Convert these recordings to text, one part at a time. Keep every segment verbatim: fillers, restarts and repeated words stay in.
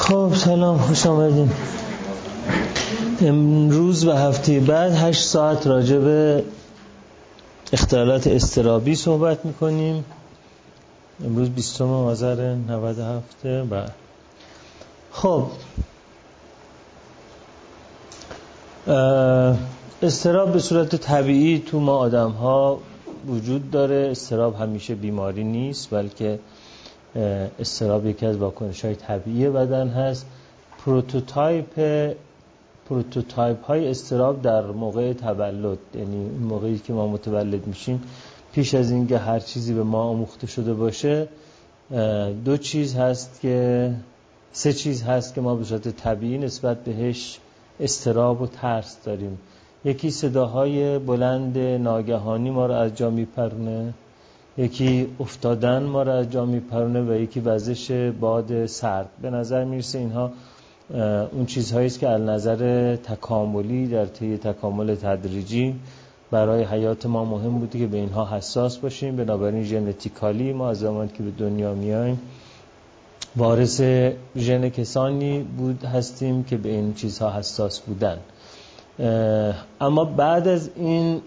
خب سلام، خوش آمدین. امروز و هفته بعد هشت ساعت راجع به اختلالات اضطرابی صحبت میکنیم. امروز بیستم آذر نود و هفت. بعد خب اضطراب به صورت طبیعی تو ما آدم ها وجود داره. اضطراب همیشه بیماری نیست، بلکه اضطراب یکی از واکنش‌های طبیعی بدن هست. پروتوتایپ پروتوتایپ های اضطراب در موقع تولد، یعنی موقعی که ما متولد میشیم، پیش از اینکه هر چیزی به ما آموخته شده باشه، دو چیز هست که سه چیز هست که ما به صورت طبیعی نسبت بهش اضطراب و ترس داریم. یکی صداهای بلند ناگهانی ما رو از جا میپرونه، یکی افتادن ما رو از جا میپرونه و یکی وزش باد سرد. به نظر میرسه اینها اون چیزهایی است که از نظر تکاملی در طی تکامل تدریجی برای حیات ما مهم بوده که به اینها حساس باشیم. بنابراین ژنتیکالی ما از زمانی که به دنیا میایم وارث ژن کسانی بود هستیم که به این چیزها حساس بودن. اما بعد از این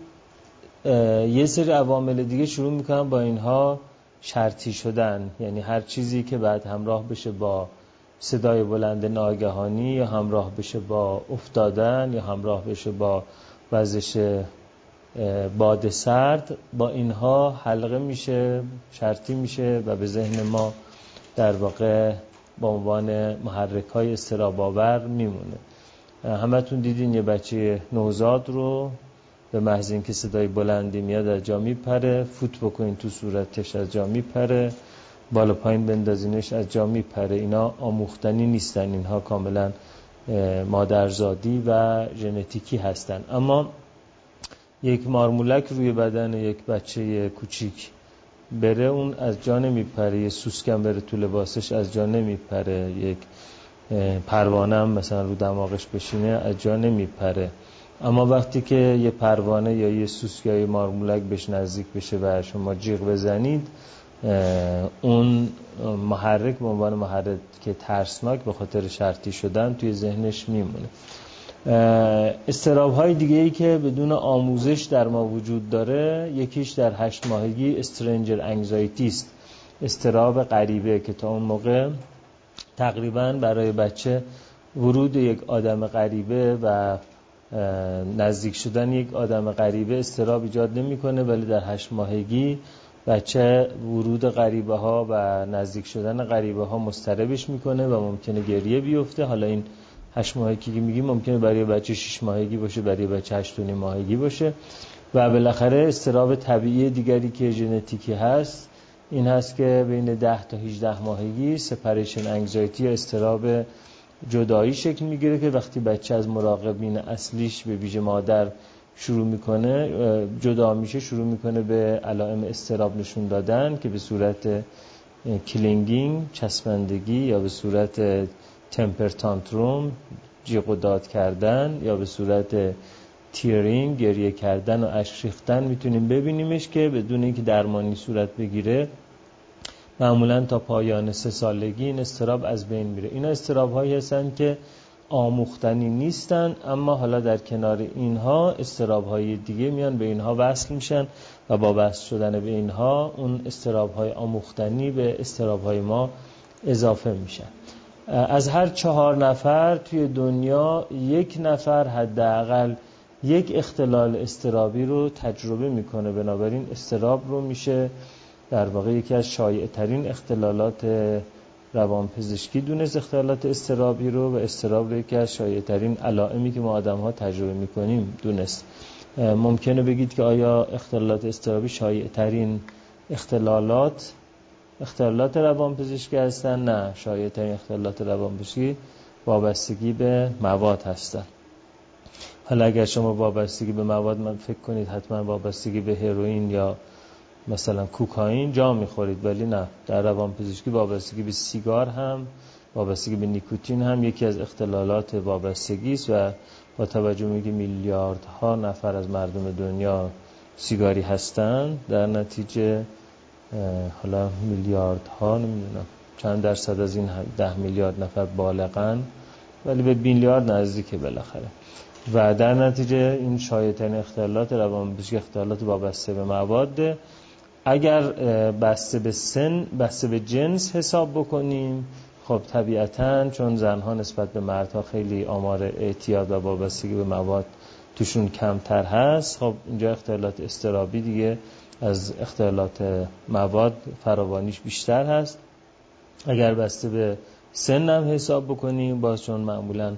یه سری عوامل دیگه شروع میکنن با اینها شرطی شدن، یعنی هر چیزی که بعد همراه بشه با صدای بلند ناگهانی، یا همراه بشه با افتادن، یا همراه بشه با وزش باد سرد، با اینها حلقه میشه، شرطی میشه و به ذهن ما در واقع با عنوان محرک‌های اضطراب‌آور میمونه. همتون دیدین یه بچه نوزاد رو به محض اینکه صدای بلندی میاد از جا میپره، فوت بکنین تو صورتش از جا میپره، بالا پایین بندازینش از جا میپره. اینا آموختنی نیستن، اینها کاملا مادرزادی و ژنتیکی هستن. اما یک مارمولک روی بدن یک بچه کوچیک بره، اون از جا نمیپره. یه سوسکم بره تو لباسش از جا نمیپره. یک پروانه هم مثلا رو دماغش بشینه از جا نمیپره. اما وقتی که یه پروانه یا یه سوسک یا یه مارمولک بهش نزدیک بشه و شما جیغ بزنید، اون محرک به عنوان محرک که ترسناک به خاطر شرطی شدن توی ذهنش میمونه. اضطراب‌های دیگه‌ای که بدون آموزش در ما وجود داره، یکیش در هشت ماهگی استرنجر انگزایتی است، اضطراب غریبه، که تا اون موقع تقریباً برای بچه ورود یک آدم غریبه و نزدیک شدن یک آدم غریبه اضطراب ایجاد نمی‌کنه، ولی در هشت ماهگی بچه ورود غریبه ها و نزدیک شدن غریبه ها مضطربش میکنه و ممکنه گریه بیفته. حالا این هشت ماهگی که میگیم ممکنه برای بچه شش ماهگی باشه، برای بچه هشت و نیم ماهگی باشه. و بالاخره اضطراب طبیعی دیگری که ژنتیکی هست این هست که بین ده تا هجده ماهگی سپریشن انگزایتی یا اضطراب جدایی شکل میگیره، که وقتی بچه از مراقبین اصلیش به ویژه مادر شروع میکنه جدا میشه، شروع میکنه به علائم اضطراب نشون دادن که به صورت کلینگینگ، چسبندگی، یا به صورت تمپر تانتروم، جیغ و داد کردن، یا به صورت تیرینگ، گریه کردن و اشک ریختن میتونیم ببینیمش، که بدون اینکه درمانی صورت بگیره معمولا تا پایان سه سالگی این اضطراب از بین میره. اینا اضطراب هایی هستن که آموختنی نیستن، اما حالا در کنار اینها اضطراب های دیگه میان به اینها وصل میشن و با وصل شدن به اینها اون اضطراب های آموختنی به اضطراب های ما اضافه میشن. از هر چهار نفر توی دنیا یک نفر حداقل یک اختلال اضطرابی رو تجربه میکنه. بنابراین اضطراب رو میشه در واقع یکی از شایع ترین اختلالات روانپزشکی دونست، اختلالات اضطرابی رو، و اضطراب رو یکی از شایع ترین علائمی که ما آدم ها تجربه میکنیم دونست. ممکنه بگید که آیا اختلالات اضطرابی شایع ترین اختلالات اختلالات روانپزشکی هستن؟ نه، شایع ترین اختلالات روانپزشکی وابستگی به مواد هستن. حالا اگر شما وابستگی به مواد من فکر کنید حتما وابستگی به هروئین یا مثلا کوکائین جا میخورید، ولی نه، در روانپزشکی وابستگی به سیگار هم، وابستگی به نیکوتین هم یکی از اختلالات وابستگی است. و با توجه به اینکه میلیاردها نفر از مردم دنیا سیگاری هستند، در نتیجه حالا میلیاردها، نمیدونم چند درصد از این ده میلیارد نفر بالغن، ولی به میلیارد نزدیکه بالاخره. و در نتیجه این شایع‌ترین اختلالات روانپزشکی اختلالات وابسته به مواد. اگر بسته به سن، بسته به جنس حساب بکنیم، خب طبیعتاً چون زنها نسبت به مردها خیلی آمار اعتیاد و وابستگی به مواد توشون کمتر هست، خب اینجا اختلالات اضطرابی دیگه از اختلالات مواد فراوانیش بیشتر هست. اگر بسته به سن هم حساب بکنیم، باز چون معمولاً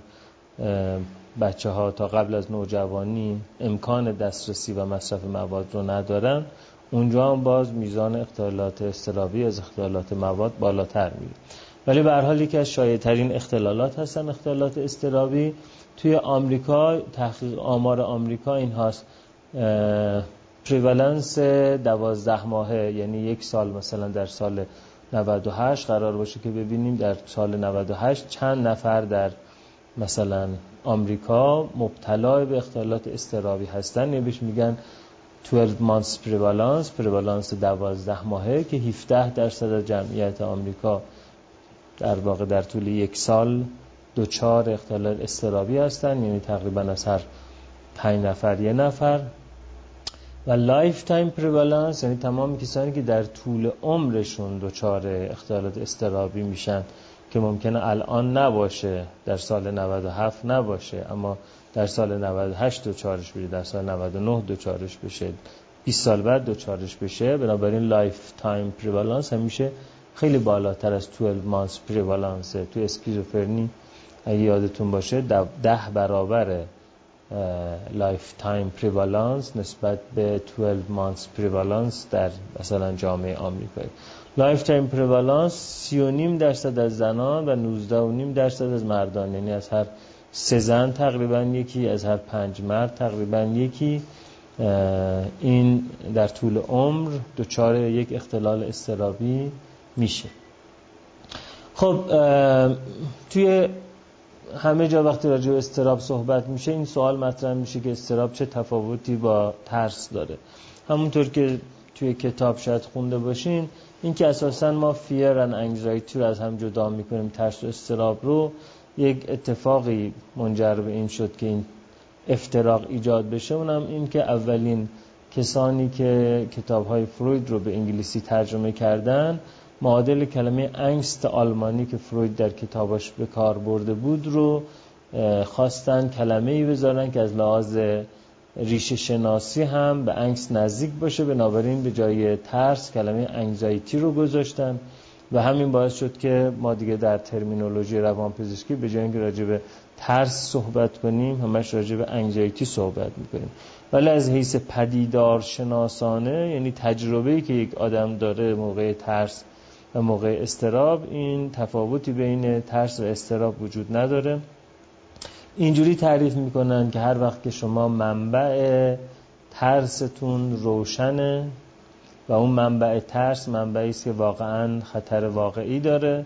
بچه ها تا قبل از نوجوانی امکان دسترسی و مصرف مواد رو ندارن، اونجا هم باز میزان اختلالات اضطرابی از اختلالات مواد بالاتر میره. ولی به هر حال یکی از شایع‌ترین اختلالات هستن اختلالات اضطرابی. توی آمریکا تحقیق آمار آمریکا این هاست، پریوالنس دوازده ماهه، یعنی یک سال، مثلا در سال نود و هشت قرار باشه که ببینیم در سال نود و هشت چند نفر در مثلا آمریکا مبتلا به اختلالات اضطرابی هستن. یعنی بهش میگن دوازده months prevalence، پریوالنس دوازده ماهه، که هفده درصد از جمعیت آمریکا در واقع در طول یک سال دوچار اختلال اضطرابی هستن، یعنی تقریبا از هر پنج نفر یه نفر. و لایف تایم پریوالنس یعنی تمام کسانی که در طول عمرشون دوچار اختلالات اضطرابی میشن، که ممکنه الان نباشه، در سال نود و هفت نباشه، اما در سال نود و هشت دوچارش بشه، در سال نود و نه دوچارش بشه، بیست سال بعد دوچارش بشه. بنابراین لایف تایم پریوالنس همیشه خیلی بالاتر از دوازده مانث پریوالنس. تو اسکیزوفرنی اگه یادتون باشه ده برابر لایف تایم پریوالنس نسبت به دوازده مانث پریوالنس در مثلا جامعه آمریکایی. لایف تایم پریوالنس سی و نیم درصد از زنان و نوزده و نیم درصد از مردان، یعنی از هر سه زن تقریبا یکی، از هر پنج مرد تقریبا یکی، این در طول عمر دچار یک اختلال اضطرابی میشه. خب توی همه جا وقتی راجع به اضطراب صحبت میشه این سوال مطرح میشه که اضطراب چه تفاوتی با ترس داره. همونطور که توی کتاب شاید خونده باشین، این که اساساً ما fear and anxiety رو از هم جدا میکنیم، ترس و اضطراب رو، یک اتفاقی منجر به این شد که این افتراق ایجاد بشه. اونم این که اولین کسانی که کتاب‌های فروید رو به انگلیسی ترجمه کردن، معادل کلمه انگست آلمانی که فروید در کتاباش به کار برده بود رو خواستن کلمه‌ای بذارن که از لحاظ ریشه شناسی هم به انگست نزدیک باشه، بنابراین به جای ترس کلمه انگزایتی رو گذاشتن و همین باعث شد که ما دیگه در ترمینولوژی روانپزشکی به جای اینکه راجع به ترس صحبت کنیم همش راجع به انگزایتی صحبت میکنیم. ولی از حیث پدیدار شناسانه، یعنی تجربه‌ای که یک آدم داره موقع ترس و موقع اضطراب، این تفاوتی بین ترس و اضطراب وجود نداره. اینجوری تعریف میکنن که هر وقت که شما منبع ترستون روشنه و اون منبع ترس منبعی است که واقعا خطر واقعی داره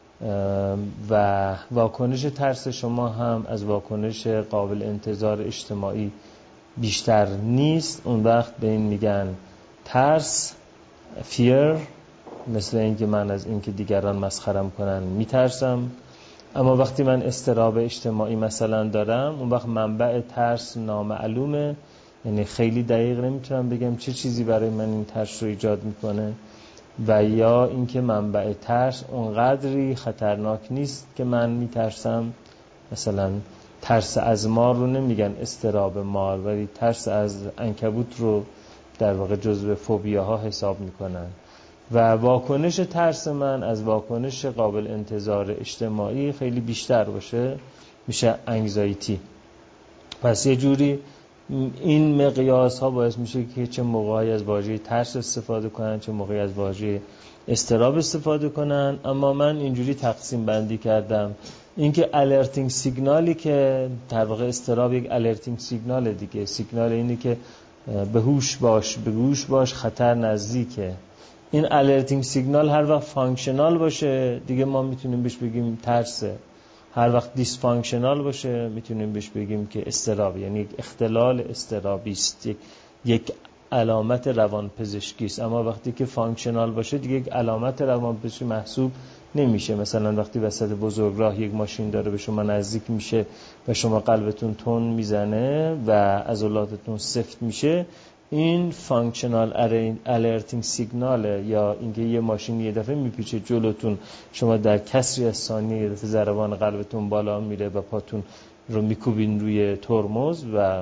و واکنش ترس شما هم از واکنش قابل انتظار اجتماعی بیشتر نیست، اون وقت به این میگن ترس، fear، مثل اینکه من از اینکه دیگران مسخرم کنن میترسم. اما وقتی من اضطراب اجتماعی مثلا دارم، اون وقت منبع ترس نامعلومه، یعنی خیلی دقیق نمیتونم بگم چه چیزی برای من این ترس رو ایجاد میکنه، و یا اینکه منبع ترس اونقدری خطرناک نیست که من میترسم. مثلا ترس از مار رو نمیگن اضطراب مار، ولی ترس از عنکبوت رو در واقع جزو فوبیاها حساب میکنن و واکنش ترس من از واکنش قابل انتظار اجتماعی خیلی بیشتر باشه، میشه انگزایتی. پس یه جوری این مقیاس ها باعث میشه که چه موقعی از واژه ترس استفاده کنن، چه موقعی از واژه اضطراب استفاده کنن. اما من اینجوری تقسیم بندی کردم، اینکه الرتینگ سیگنالی که در واقع اضطراب یک الرتینگ سیگنال دیگه، سیگنال اینه که به هوش باش، به گوش باش، خطر نزدیکه. این الرتینگ سیگنال هر وقت فانکشنال باشه دیگه ما میتونیم بهش بگیم ترسه، هر وقت دیسفانکشنال باشه میتونیم بهش بگیم که اضطراب، یعنی یک اختلال اضطرابی است، یک یک علامت روانپزشکی است. اما وقتی که فانکشنال باشه دیگه یک علامت روانپزشکی محسوب نمیشه. مثلا وقتی وسط بزرگراه یک ماشین داره به شما نزدیک میشه و شما قلبتون تون میزنه و عضلاتتون سفت میشه، این فانکشنال الرتینگ سیگناله. یا اینکه یه ماشین یه دفعه میپیچه جلوتون، شما در کسری از ثانیه یه دفعه ضربان قلبتون بالا میره و پاتون رو میکوبین روی ترمز و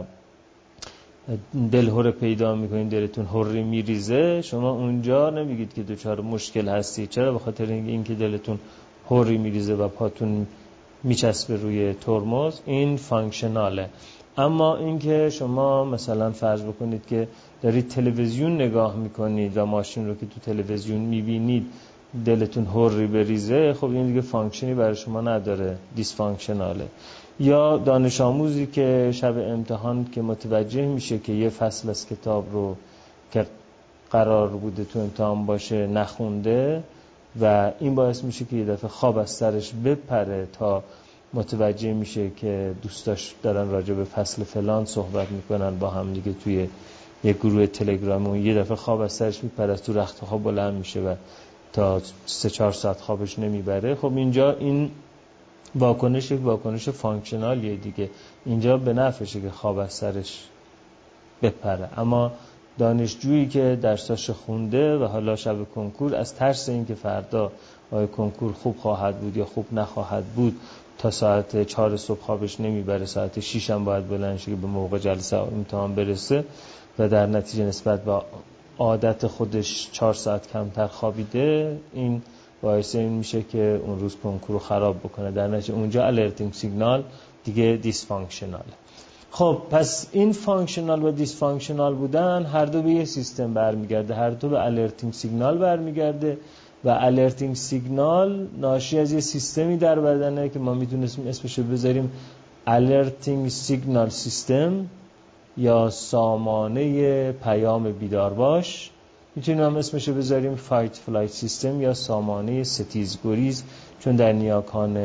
دلهره پیدا میکنین، دلتون هوری میریزه، شما اونجا نمیگید که دچار مشکل هستی. چرا؟ به خاطر اینکه دلتون هوری میریزه و پاتون میچسبه روی ترمز، این فانکشناله. اما اینکه شما مثلا فرض بکنید که دارید تلویزیون نگاه میکنید و ماشین رو که تو تلویزیون میبینید دلتون هوری بریزه، خب این دیگه فانکشنی برای شما نداره، دیسفانکشناله. یا دانش آموزی که شب امتحان که متوجه میشه که یه فصل از کتاب رو که قرار بوده تو امتحان باشه نخونده و این باعث میشه که یه دفعه خواب از سرش بپره تا متوجه میشه که دوستاش دارن راجع به فصل فلان صحبت میکنن با هم دیگه توی یه گروه تلگرامی، و یه دفعه خواب از سرش میپره، از تو رخت خواب بلند میشه و تا سه چهار ساعت خوابش نمیبره. خب اینجا این واکنش یک واکنش فانکشنالیه دیگه، اینجا به نفعشه که خواب از سرش بپره. اما دانشجویی که درساش خونده و حالا شب کنکور از ترس اینکه فردا آیا کنکور خوب خواهد بود یا خوب نخواهد بود تا ساعت چهار صبح خوابش نمیبره، ساعت شیش هم باید بلند شه که به موقع جلسه امتحان برسه و در نتیجه نسبت به عادت خودش چهار ساعت کمتر خوابیده، این باعث این میشه که اون روز کنکور رو خراب بکنه. در نتیجه اونجا الرتینگ سیگنال دیگه دیسفانکشناله. خب پس این فانکشنال و دیسفانکشنال بودن هر دو به یه سیستم برمیگرده، هر دو به الرتینگ سیگنال برمیگرده و الرتینگ سیگنال ناشی از یه سیستمی در بدنه که ما میتونستیم اسمشو بذاریم الرتینگ سیگنال سیستم یا سامانه پیام بیدار باش. میتونیم هم اسمشو بذاریم فایت فلایت سیستم یا سامانه ستیز گریز، چون در نیاکان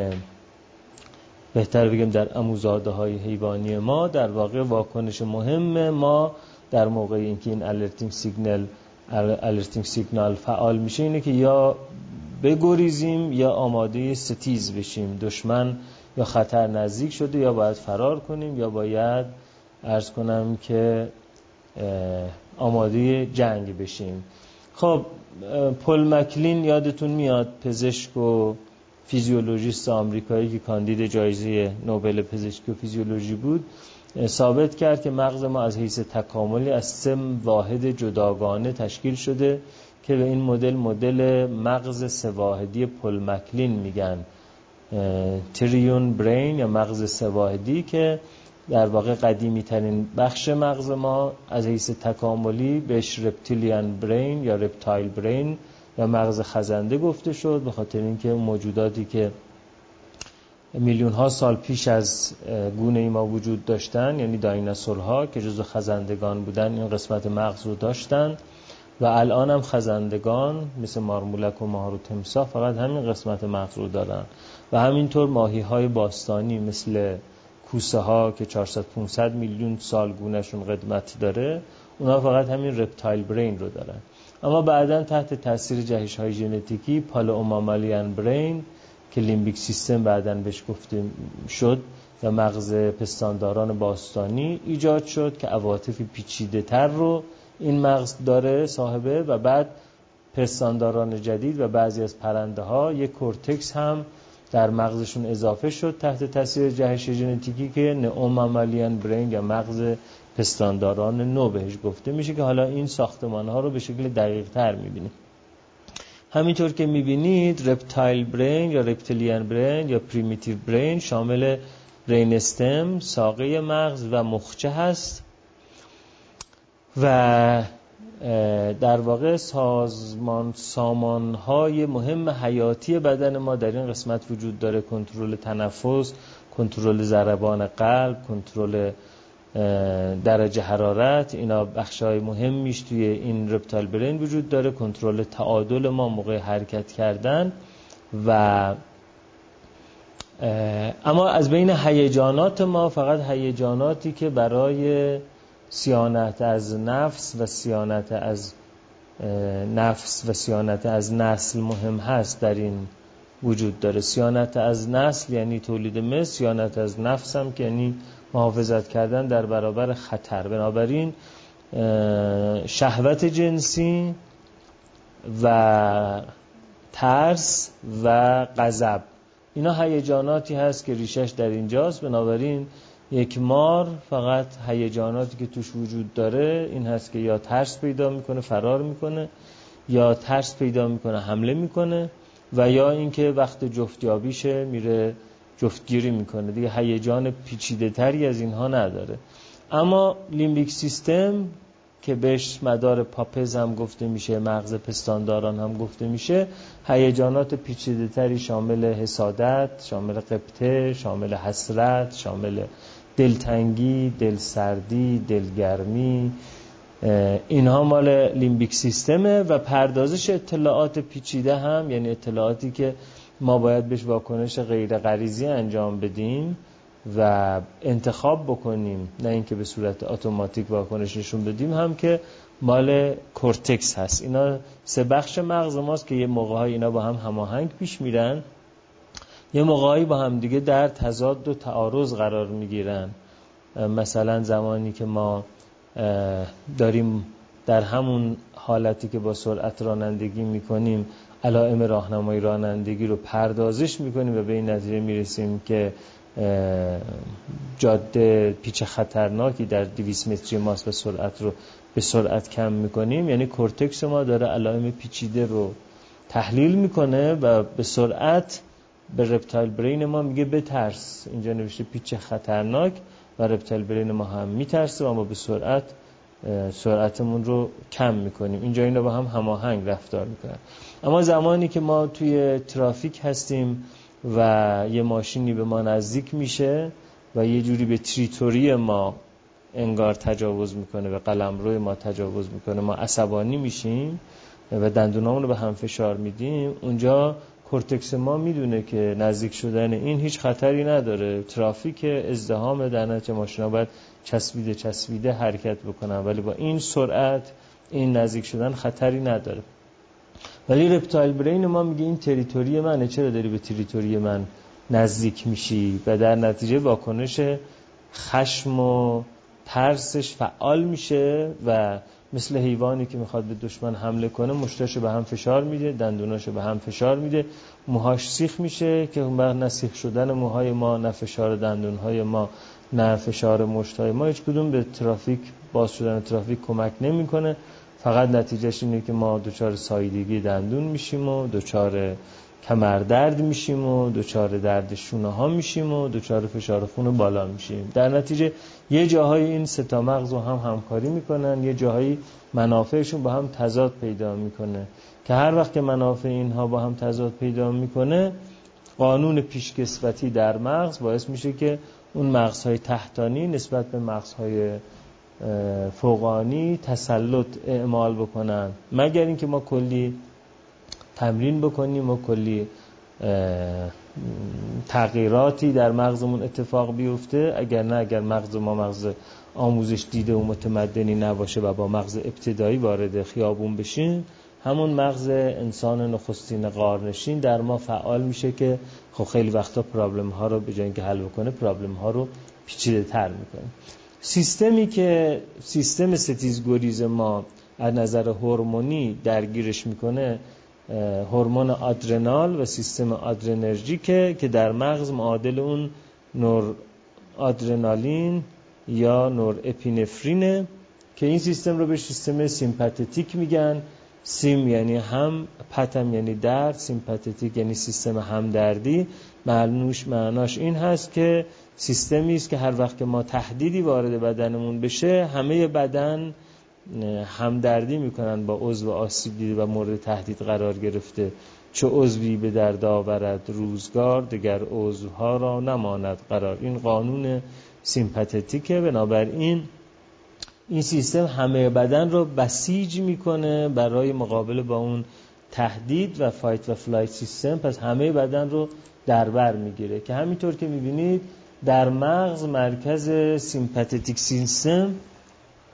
بهتر بگم در عموزاده های حیوانی ما در واقع واکنش مهم ما در موقع اینکه این الرتینگ سیگنال الرتینگ سیگنال فعال میشه اینه که یا بگریزیم یا آماده ستیز بشیم، دشمن یا خطر نزدیک شده یا باید فرار کنیم یا باید عرض کنم که آماده جنگ بشیم. خب پل مکلین یادتون میاد، پزشک و فیزیولوژیست آمریکایی که کاندید جایزه نوبل پزشکی و فیزیولوژی بود، ثابت کرد که مغز ما از حیث تکاملی از سه واحد جداگانه تشکیل شده که به این مدل مدل مغز سه واحدی پل مکلین میگن، تریون برین یا مغز سه واحدی، که در واقع قدیمی ترین بخش مغز ما از حیث تکاملی بهش رپتیلیان برین یا رپتایل برین یا مغز خزنده گفته شد، به خاطر اینکه موجوداتی که میلیون ها سال پیش از گونه ما وجود داشتن، یعنی دایناسورها که جزو خزندگان بودن، این قسمت مغز رو داشتن و الان هم خزندگان مثل مارمولک و ماهر و تمساح فقط همین قسمت مغز رو دارن و همینطور ماهی های باستانی مثل کوسه ها که چهارصد پانصد میلیون سال گونهشون قدمت داره، اونا فقط همین رپتایل برین رو دارن. اما بعداً تحت تاثیر جهش های ژنتیکی پالئومامالیان برین که لیمبیک سیستم بعداً بهش گفته شد و مغز پستانداران باستانی ایجاد شد که عواطف پیچیده تر رو این مغز داره صاحبه، و بعد پستانداران جدید و بعضی از پرنده ها یک کورتکس هم در مغزشون اضافه شد تحت تاثیر جهش ژنتیکی که نئومامالیان برین یا مغز پستانداران نو بهش گفته میشه، که حالا این ساختمان ها رو به شکل دقیق تر میبینیم. همینطور که میبینید رپتایل برین یا رپتیلیان برین یا پریمیتیو برین شامل برین استم، ساقه مغز و مخچه هست و در واقع سازمان سامانهای مهم حیاتی بدن ما در این قسمت وجود داره: کنترل تنفس، کنترل ضربان قلب، کنترل درجه حرارت. اینا بخشای مهمیش توی این رپتایل برین وجود داره، کنترل تعادل ما موقع حرکت کردن. و اما از بین هیجانات ما فقط هیجاناتی که برای صیانت از نفس و صیانت از نفس و صیانت از نسل مهم هست در این وجود داره. صیانت از نسل یعنی تولید مثل، صیانت از نفس هم که یعنی محافظت کردن در برابر خطر. بنابراین شهوت جنسی و ترس و غضب اینا هیجاناتی هست که ریشش در اینجاست. بنابراین یک مار فقط هیجاناتی که توش وجود داره این هست که یا ترس پیدا میکنه فرار میکنه، یا ترس پیدا میکنه حمله میکنه، و یا اینکه وقت جفتیابیشه میره جفتگیری میکنه. دیگه هیجان پیچیده تری از اینها نداره. اما لیمبیک سیستم که بهش مدار پاپز هم گفته میشه، مغز پستانداران هم گفته میشه، هیجانات پیچیده تری شامل حسادت، شامل غبطه، شامل حسرت، شامل دلتنگی، دلسردی، دلگرمی، اینها مال لیمبیک سیستمه. و پردازش اطلاعات پیچیده هم یعنی اطلاعاتی که ما باید بهش واکنش غیر غریزی انجام بدیم و انتخاب بکنیم، نه اینکه به صورت اتوماتیک واکنش نشون بدیم، هم که مال کورتکس هست. اینا سه بخش مغز ماست که یه موقع‌های اینا با هم هماهنگ پیش میرن، یه موقع‌هایی با هم دیگه در تضاد و تعارض قرار میگیرن. مثلا زمانی که ما داریم در همون حالتی که با سرعت رانندگی میکنیم علائم راهنمای رانندگی رو پردازش میکنیم و به این نتیجه میرسیم که جاده پیچ خطرناکی در دویست متری ماست و سرعت رو به سرعت کم میکنیم، یعنی کورتکس ما داره علائم پیچیده رو تحلیل میکنه و به سرعت به رپتایل برین ما میگه بترس. اینجا نوشته پیچ خطرناک و رپتایل برین ما هم میترسه و ما به سرعت سرعتمون رو کم میکنیم. اینجا اینا با هم هماهنگ رفتار میکنن. اما زمانی که ما توی ترافیک هستیم و یه ماشینی به ما نزدیک میشه و یه جوری به تریتوری ما انگار تجاوز میکنه، به قلمرو ما تجاوز میکنه، ما عصبانی میشیم و دندونامون رو به هم فشار میدیم، اونجا کورتکس ما میدونه که نزدیک شدن این هیچ خطری نداره. ترافیک ازدحام، در نتیجه ماشینا باید چسبیده چسبیده حرکت بکنن، ولی با این سرعت این نزدیک شدن خطری نداره. ولی رپتایل برین ما میگه این تریتوری منه، چرا داری به تریتوری من نزدیک میشی؟ و در نتیجه واکنش خشم و ترسش فعال میشه و مثل حیوانی که میخواد به دشمن حمله کنه مشتاشو به هم فشار میده، دندوناشو به هم فشار میده، موهاش سیخ میشه که اون وقت نه سیخ شدن موهای ما، نه فشار دندونهای ما، نه فشار مشتای ما هیچ کدوم به ترافیک، باز شدن ترافیک کمک نمیکنه. فقط نتیجهش اینه که ما دچار ساییدگی دندون میشیم و دچار کمردرد میشیم و دچار درد شونه ها میشیم و دچار فشار خون بالا میشیم. در نتیجه یه جاهای این سه تا مغز هم همکاری میکنن، یه جاهایی منافعشون با هم تضاد پیدا میکنه که هر وقت که منافع اینها با هم تضاد پیدا میکنه، قانون پیشکسوتی در مغز باعث میشه که اون مغزهای تحتانی نسبت به مغزهای فوقانی تسلط اعمال بکنن، مگر اینکه ما کلی تمرین بکنیم و کلی تغییراتی در مغزمون اتفاق بیفته. اگر نه، اگر مغز ما مغز آموزش دیده و متمدنی نباشه و با مغز ابتدایی وارد خیابون بشین، همون مغز انسان نخستین غارنشین در ما فعال میشه که خب خیلی وقتا پرابلم ها رو به جای اینکه حل بکنه پرابلم ها رو پیچیده تر میکنه. سیستمی که سیستم ستیزگریز ما از نظر هورمونی درگیرش میکنه هورمون آدرنال و سیستم آدرنرژیکه که در مغز معادل اون نور آدرنالین یا نور اپینفرینه که این سیستم رو به سیستم سیمپاتیک میگن. سیم یعنی هم، پتم یعنی درد، سیمپاتیک یعنی سیستم همدردی. معنوش معناش این هست که سیستمی است که هر وقت که ما تهدیدی وارد بدنمون بشه همه بدن همدردی میکنن با عضو آسیب دیده و مورد تهدید قرار گرفته. چه عضوی به درد آورد روزگار، دگر عضوها را نماند قرار. این قانون سیمپاتیکه. بنابراین این سیستم همه بدن رو بسیج میکنه برای مقابله با اون تهدید و فایت و فلایت سیستم، پس همه بدن رو در بر میگیره که همینطور که میبینید در مغز مرکز سیمپاتیک سیستم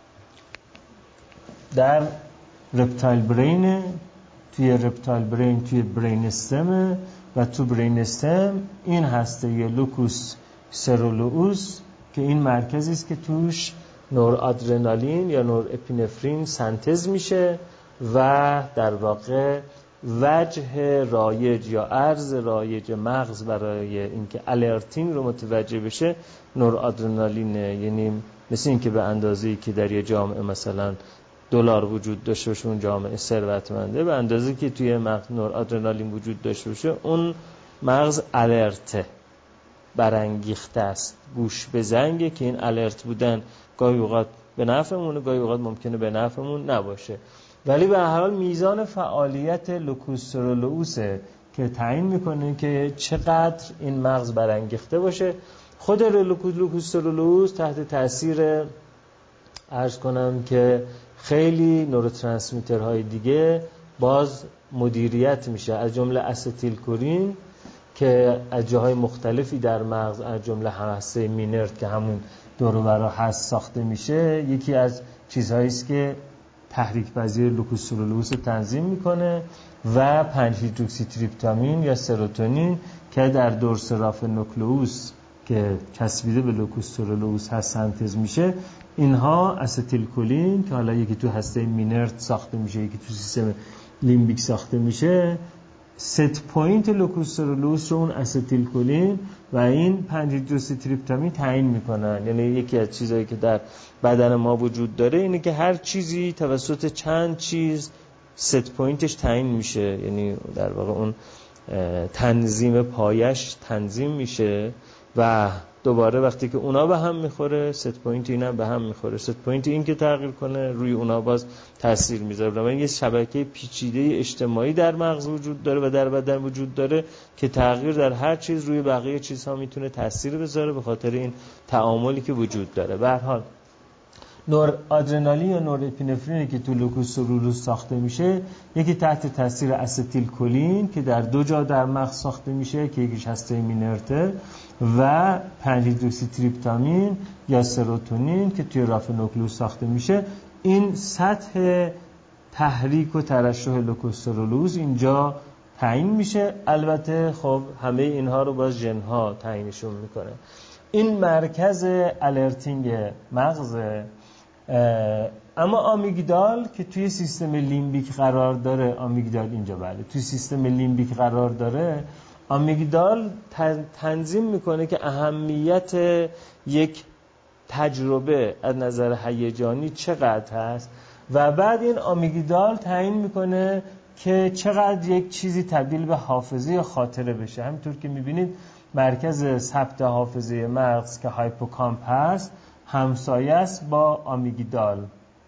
در رپتایل برین، توی رپتایل برین توی برین استم و تو برین استم این هسته یه لوکوس سرولوئوس که این مرکزی است که توش نورادرنالین یا نور اپینفرین سنتز میشه و در واقع وجه رایج یا عرض رایج مغز برای اینکه الرتین رو متوجه بشه نورادرنالینه. یعنی مثل این که به اندازه‌ای که در یه جامعه مثلا دلار وجود داشته باشه اون جامعه ثروتمنده، به اندازه‌ای که توی مغز نورادرنالین وجود داشته باشه اون مغز الرته، برانگیخته است، گوش به زنگه که این الرت بودن گاهی اوقات به نفعمونه گاهی اوقات ممکنه به نفعمون نباشه، ولی به هر حال میزان فعالیت لوکوس سرولوئوسه که تعیین میکنه که چقدر این مغز برانگیخته باشه. خود لوکوس سرولوئوس تحت تاثیر عرض کنم که خیلی نوروترانسمیترهای دیگه باز مدیریت میشه، از جمله استیل کلین که از جاهای مختلفی در مغز از جمله هسته مینرد که همون دور و برا هست ساخته میشه. یکی از چیزهایی است که تحریک پذیر لوکوس سرولوئوس تنظیم میکنه و پنج هیدروکسی تریپتامین یا سروتونین که در دورسراف نوکلئوس که چسبیده به لوکوس سرولوئوس هست سنتز میشه. اینها استیل کلین که حالا یکی تو هسته مینرد ساخته میشه یکی تو سیستم لیمبیک ساخته میشه، ست پوینت لوکوس سرولوئوس رو اون استیل کلین و این پنج هیدروکسی تریپتامین تعیین میکنن. یعنی یکی از چیزایی که در بدن ما وجود داره اینه که هر چیزی توسط چند چیز ست پوینتش تعیین میشه، یعنی در واقع اون تنظیم پایش تنظیم میشه و دوباره وقتی که اونا به هم میخوره ست پوینت اینا به هم میخوره، ست پوینت این که تغییر کنه روی اونا باز تاثیر میذاره. بنابراین یه شبکه پیچیده اجتماعی در مغز وجود داره و در بدن وجود داره که تغییر در هر چیز روی بقیه چیزها میتونه تاثیر بذاره به خاطر این تعاملی که وجود داره. به هر حال نور آدرنالین یا نور اپینفرینی که تو لوکوس سرولوئوس ساخته میشه یکی تحت تاثیر استیل کلین که در دو جا در مغز ساخته میشه که یکیش هسته مینرته و پنج هیدروکسی تریپتامین یا سروتونین که توی راف نوکلئوس ساخته میشه. این سطح تحریک و ترشح لوکوس سرولوئوس اینجا تعیین میشه. البته خب همه اینها رو باز ژن‌ها تعیینشون میکنه. این مرکز الرتینگ مغزه، اما آمیگدال که توی سیستم لیمبیک قرار داره، آمیگدال اینجا بله توی سیستم لیمبیک قرار داره، آمیگدال تنظیم میکنه که اهمیت یک تجربه از نظر هیجانی چقدر هست و بعد این آمیگدال تعیین میکنه که چقدر یک چیزی تبدیل به حافظه یا خاطره بشه. همینطور که میبینید مرکز ثبت حافظه مغز که هایپوکامپ هست همسایه است با آمیگدال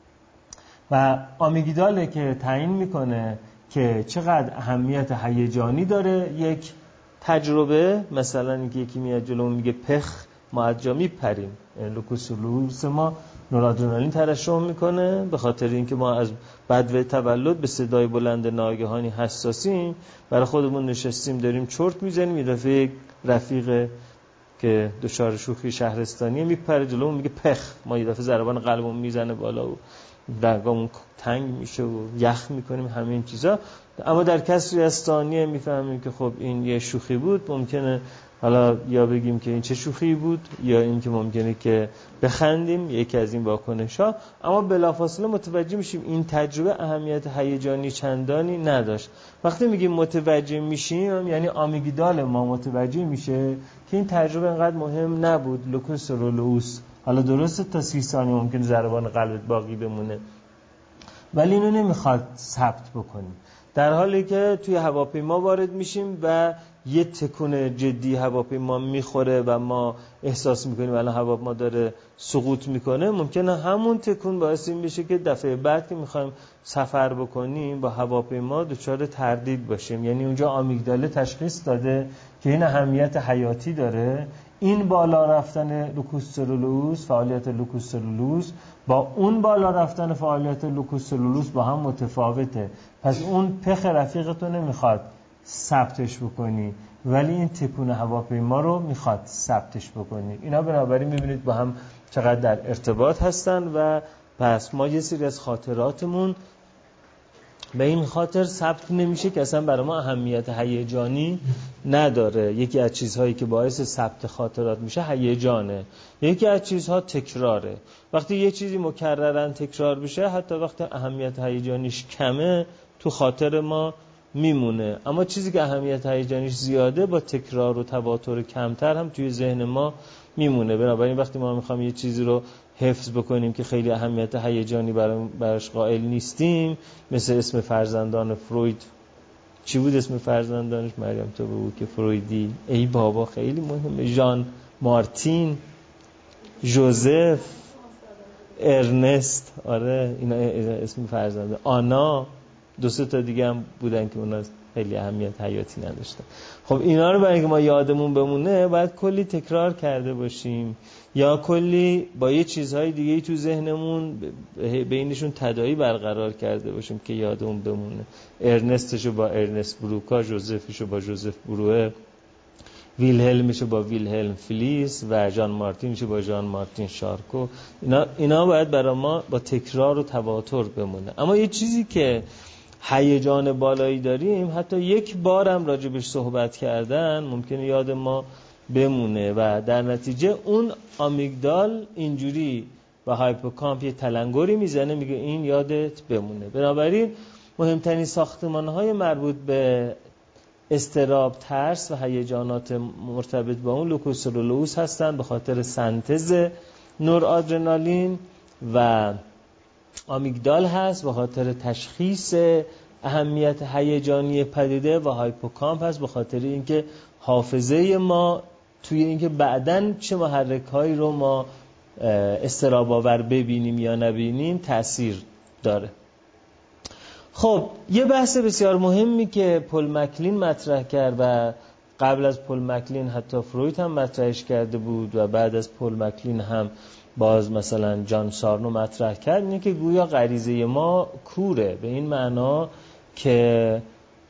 و آمیگداله که تعیین میکنه که چقدر اهمیت هیجانی داره یک تجربه. مثلا اینکه یکی میاد جلو میگه پخ ما از جا میپریم، لوکوس سرولوئوس ما نورادرنالین ترشح میکنه به خاطر اینکه ما از بدو تولد به صدای بلند ناگهانی حساسیم، برای خودمون نشستیم داریم چرت میزنیم، یه دفعه رفیق که دچار شوخی شهرستانی میپره جلو میگه پخ، ما یه دفعه ضربان قلبمون میزنه بالا و رگامون تنگ میشه و یخ میکنیم همین چیزا. اما در کسری از ثانیه میفهمیم که خب این یه شوخی بود، ممکنه حالا یا بگیم که این چه شوخی بود یا این که ممکنه که بخندیم، یکی از این واکنش‌ها. اما بلافاصله متوجه میشیم این تجربه اهمیت هیجانی چندانی نداشت. وقتی میگیم متوجه میشیم یعنی آمیگدال ما متوجه میشه که این تجربه انقدر مهم نبود. لوکوس سرولوئوس حالا درسته تا سی ثانیه ممکن ضربان قلبت باقی بمونه ولی اینو نمیخواد ثبت بکنیم. در حالی که توی هواپیما وارد میشیم و یه تکون جدی هواپیما میخوره و ما احساس میکنیم الان هواپیما داره سقوط میکنه، ممکنه همون تکون باعث این بشه که دفعه بعد که میخوایم سفر بکنیم با هواپیما دچار تردید باشیم. یعنی اونجا آمیگداله تشخیص داده که این اهمیت حیاتی داره. این بالا رفتن لوکوس سرولوئوس، فعالیت لوکوس سرولوئوس با اون بالا رفتن فعالیت لوکوس سرولوئوس با هم متفاوته. پس اون پخ رفیقتو نمیخواد ثبتش بکنی ولی این تکون هواپیما رو میخواد ثبتش بکنی. اینا بنابراین میبینید با هم چقدر در ارتباط هستن و پس ما یه سری از خاطراتمون به این خاطر ثبت نمیشه که اصلا برای ما اهمیت هیجانی نداره. یکی از چیزهایی که باعث ثبت خاطرات میشه هیجانه. یکی از چیزها تکراره. وقتی یه چیزی مکررن تکرار بشه، حتی وقتی اهمیت هیجانیش کمه تو خاطر ما میمونه، اما چیزی که اهمیت هیجانیش زیاده با تکرار و تواتر کمتر هم توی ذهن ما میمونه. بنابراین وقتی ما میخوام یه چیزی رو حفظ بکنیم که خیلی اهمیت هیجانی براش قائل نیستیم، مثل اسم فرزندان فروید. چی بود اسم فرزندانش؟ مریم تو بگو که فرویدی. ای بابا خیلی مهمه. ژان مارتین، ژوزف، ارنست. آره اینا اسم فرزندان. آنا، دو سه تا دیگه هم بودن که اونا خیلی اهمیت حیاتی نداشتن. خب اینا رو برای اینکه ما یادمون بمونه باید کلی تکرار کرده باشیم، یا کلی با یه چیزهای دیگه تو ذهنمون بینشون تداعی برقرار کرده باشیم که یادمون بمونه. ارنستشو با ارنست بروکا، ژوزفشو با ژوزف بروه، ویلهلمشو با ویلهلم فلیس و ژان مارتینشو با ژان مارتین شارکو. اینا اینا باید برای ما با تکرار و تواتر بمونه. اما یه چیزی که هیجان بالایی داریم، حتی یک بارم راجبش صحبت کردن ممکنه یاد ما بمونه و در نتیجه اون آمیگدال اینجوری و هایپوکامپ یه تلنگری میزنه، میگه این یادت بمونه. بنابراین مهمترین ساختمان‌های مربوط به اضطراب، ترس و هیجانات مرتبط با اون لوکوس و لوئوس هستن به خاطر سنتز نورآدرنالین، و آمیگدال هست به خاطر تشخیص اهمیت هیجانی پدیده، و هایپوکامپ هست به خاطر اینکه حافظه ما توی اینکه بعداً چه محرک‌هایی رو ما اضطراب آور ببینیم یا نبینیم تأثیر داره. خب یه بحث بسیار مهمی که پل مکلین مطرح کرد و قبل از پل مکلین حتی فروید هم مطرحش کرده بود و بعد از پل مکلین هم باز مثلا جان سارنو مطرح کرد، اینه که گویا غریزه ما کوره، به این معنا که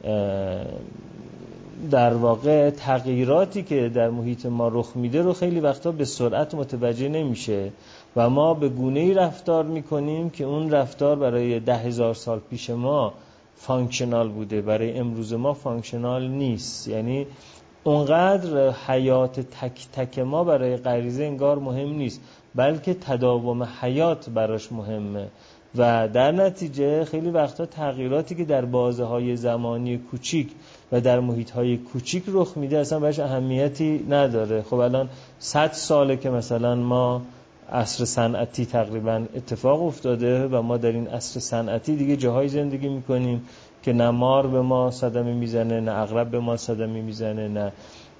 در واقع تغییراتی که در محیط ما رخ میده رو خیلی وقتا به سرعت متوجه نمیشه و ما به گونه‌ای رفتار میکنیم که اون رفتار برای ده هزار سال پیش ما فانکشنال بوده، برای امروز ما فانکشنال نیست. یعنی اونقدر حیات تک تک ما برای غریزه انگار مهم نیست، بلکه تداوم حیات براش مهمه و در نتیجه خیلی وقتا تغییراتی که در بازه‌های زمانی کوچیک و در محیط‌های کوچیک رخ میده اصلا براش اهمیتی نداره. خب الان صد ساله که مثلا ما عصر صنعتی تقریبا اتفاق افتاده و ما در این عصر صنعتی دیگه جاهای زندگی میکنیم که نه مار به ما صدمه میزنه، نه عقرب به ما صدمه میزنه، نه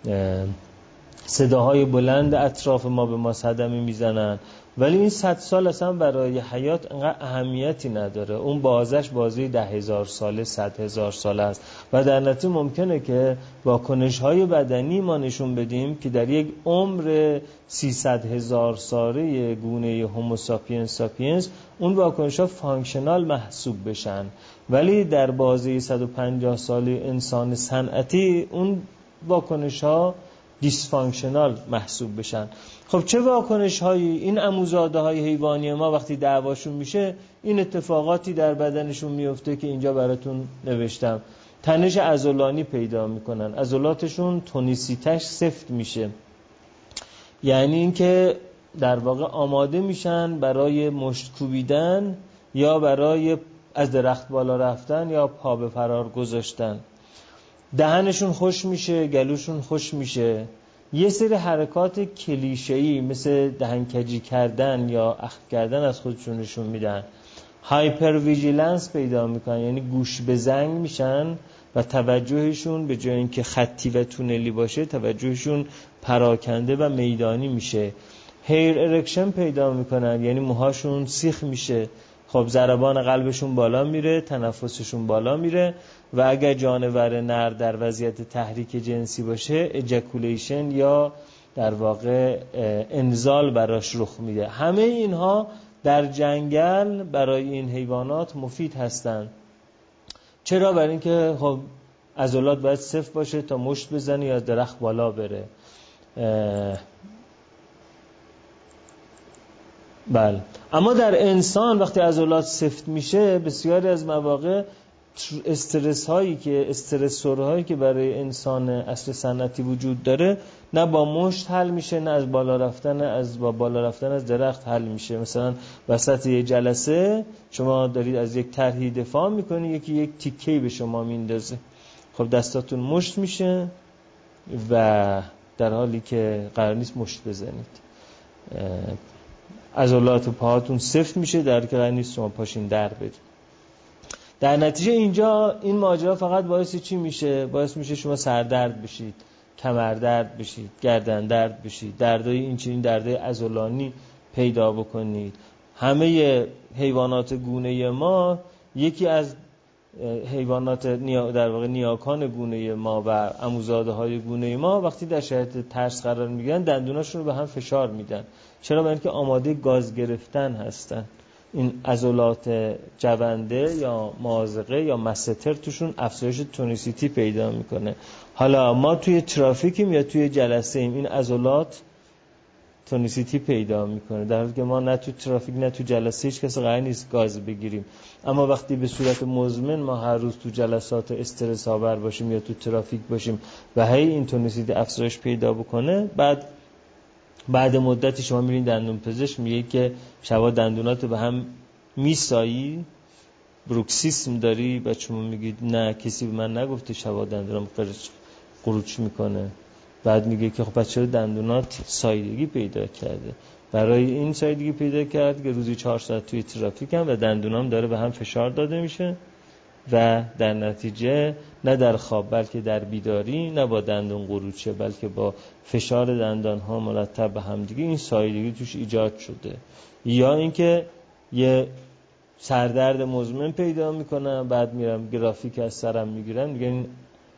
صداهای بلند اطراف ما به ما صدمه میزنن، ولی این صد سال اصلا برای حیات انقدر اهمیتی نداره. اون بازش بازی ده هزار ساله، صد هزار ساله است و در نتیجه ممکنه که واکنش‌های بدنی ما نشون بدیم که در یک عمر سیصد هزار ساله گونه هومو ساپینس ساپینس اون واکنش‌ها فانکشنال محسوب بشن، ولی در بازی صد و پنجاه ساله انسان صنعتی اون واکنش‌ها دیسفانکشنال محسوب بشن. خب چه واکنش هایی این عموزاده های حیوانی ما وقتی دعواشون میشه این اتفاقاتی در بدنشون میفته که اینجا براتون نوشتم. تنش عضلانی پیدا میکنن، عضلاتشون تونیسیتش سفت میشه، یعنی اینکه در واقع آماده میشن برای مشت کوبیدن یا برای از درخت بالا رفتن یا پا به فرار گذاشتن. دهنشون خوش میشه، گلوشون خوش میشه. یه سری حرکات کلیشه‌ای مثل دهنکجی کردن یا اخم کردن از خودشون نشون میدن. هایپر ویژیلنس پیدا میکنن، یعنی گوش به زنگ میشن و توجهشون به جای اینکه خطی و تونلی باشه توجهشون پراکنده و میدانی میشه. هیر ارکشن پیدا میکنن، یعنی موهاشون سیخ میشه. خب ضربان قلبشون بالا میره، تنفسشون بالا میره و اگر جانور نر در وضعیت تحریک جنسی باشه اجاکولیشن یا در واقع انزال براش رخ میده. همه اینها در جنگل برای این حیوانات مفید هستند. چرا؟ برای اینکه خب عضلات باید صفر باشه تا مشت بزنه یا درخت بالا بره. بله. اما در انسان وقتی عضلات سفت میشه بسیاری از مواقع استرس هایی که استرسور هایی که برای انسان اصل سنتی وجود داره نه با مشت حل میشه، نه از بالا رفتن از با بالا رفتن از درخت حل میشه. مثلا وسط یه جلسه شما دارید از یک طرحی دفاع میکنید، یکی یک تیکه‌ای به شما میندازه، خب دستاتون مشت میشه و در حالی که قرار نیست مشت بزنید. عضلات پاهاتون سفت میشه در حالی که قرار نیست شما پاشین در برید. در نتیجه اینجا این ماجرا فقط باعث چی میشه؟ باعث میشه شما سردرد بشید، کمردرد بشید، گردن درد بشید، دردای این چنین دردای عضلانی پیدا بکنید. همه حیوانات گونه ما، یکی از حیوانات نیا در واقع نیاکان گونه ما و عموزاده های گونه ما وقتی در شرایط ترس قرار میگیرن دندوناشون رو به هم فشار میدن. چرا؟ برای اینکه آماده گاز گرفتن هستن. این عضلات جونده یا مازغه یا مستر توشون افزایش تونیسیتی پیدا میکنه. حالا ما توی ترافیکیم یا توی جلسه ایم، این عضلات تونیسیتی پیدا میکنه، در حالی که ما نه تو ترافیک نه تو جلسه هیچ کس قرار نیست گاز بگیریم. اما وقتی به صورت مزمن ما هر روز تو جلسات استرس آور باشیم یا تو ترافیک باشیم و هی این تونیسیتی افزایش پیدا بکنه، بعد بعد مدتی شما میرین دندون پزشک میگه که شبا دندوناتو به هم میسایی، بروکسیسم داری، و شما میگید نه کسی به من نگفته شبا دندونام قروچ میکنه. بعد میگه که خب پس چرا دندونات سایدگی پیدا کرده؟ برای این سایدگی پیدا کرد که روزی چهار ساعت توی ترافیک هم و دندونام داره به هم فشار داده میشه و در نتیجه نه در خواب بلکه در بیداری نه با دندون قروچه بلکه با فشار دندان ها مرتب به هم دیگه این سایدگی توش ایجاد شده. یا اینکه یه سردرد مزمن پیدا میکنم، بعد میرم گرافیک از سرم میگیرم، میگه این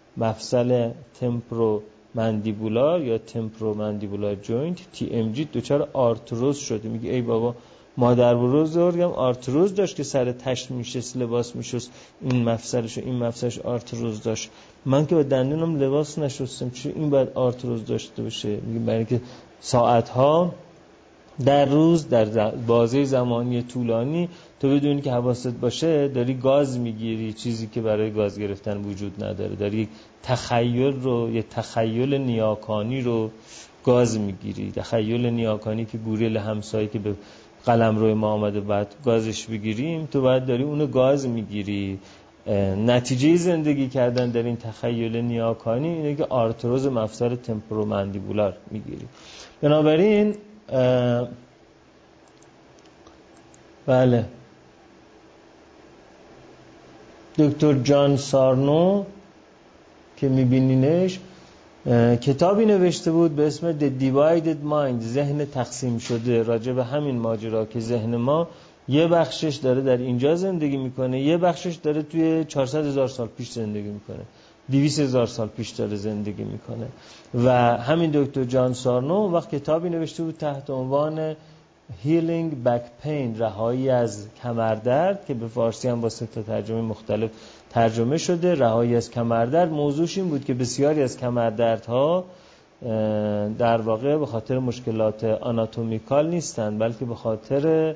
مفصل تمپرو مندیبولار یا تمپرو مندیبولار جوینت تی ام جی دچار آرتروز شده. میگه ای بابا مادر بزرگم آرتروز داشت که سر تشت میشست لباس میشست، این مفصلش و این مفصلش آرتروز داشت، من که با دندونم لباس نشستم، چون این باید آرتروز داشته باشه؟ میگه برای اینکه ساعتها در روز در بازه زمانی طولانی تو بدونی که حواست باشه داری گاز میگیری، چیزی که برای گاز گرفتن وجود نداره، داری تخیل رو یه تخیل نیاکانی رو گاز میگیری. تخیل نیاکانی که گوریل همسایه که به قلمرو ما آمده بعد گازش بگیریم، تو باید داری اونو گاز میگیری. نتیجه زندگی کردن در این تخیل نیاکانی اینه که آرتروز مفصل تمپرومندیبولار میگیری. بنابراین بله دکتر جان سارنو که میبینینش کتابی نوشته بود به اسم The Divided Mind، ذهن تقسیم شده، راجع به همین ماجرا که ذهن ما یه بخشش داره در اینجا زندگی میکنه، یه بخشش داره توی چهارصد هزار سال پیش زندگی میکنه، دویست هزار سال پیش داره زندگی میکنه. و همین دکتر جان سارنو وقت کتابی نوشته بود تحت عنوان Healing Back Pain، رهایی از کمردرد، که به فارسی هم با سه تا ترجمه مختلف ترجمه شده. رهایی از کمردرد موضوعش این بود که بسیاری از کمردردها در واقع به خاطر مشکلات آناتومیکال نیستن، بلکه به خاطر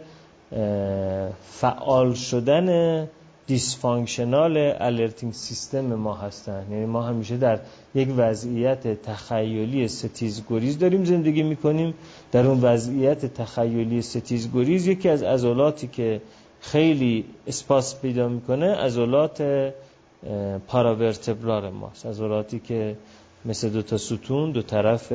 فعال شدن دیسفانکشنال الرتینگ سیستم ما هستن. یعنی ما همیشه در یک وضعیت تخیلی ستیزگریز داریم زندگی میکنیم. در اون وضعیت تخیلی ستیزگریز یکی از عضلاتی که خیلی اسپاس پیدا میکنه عضلات پاراورتبرال ماست، عضلاتی که مثل دو تا ستون دو طرف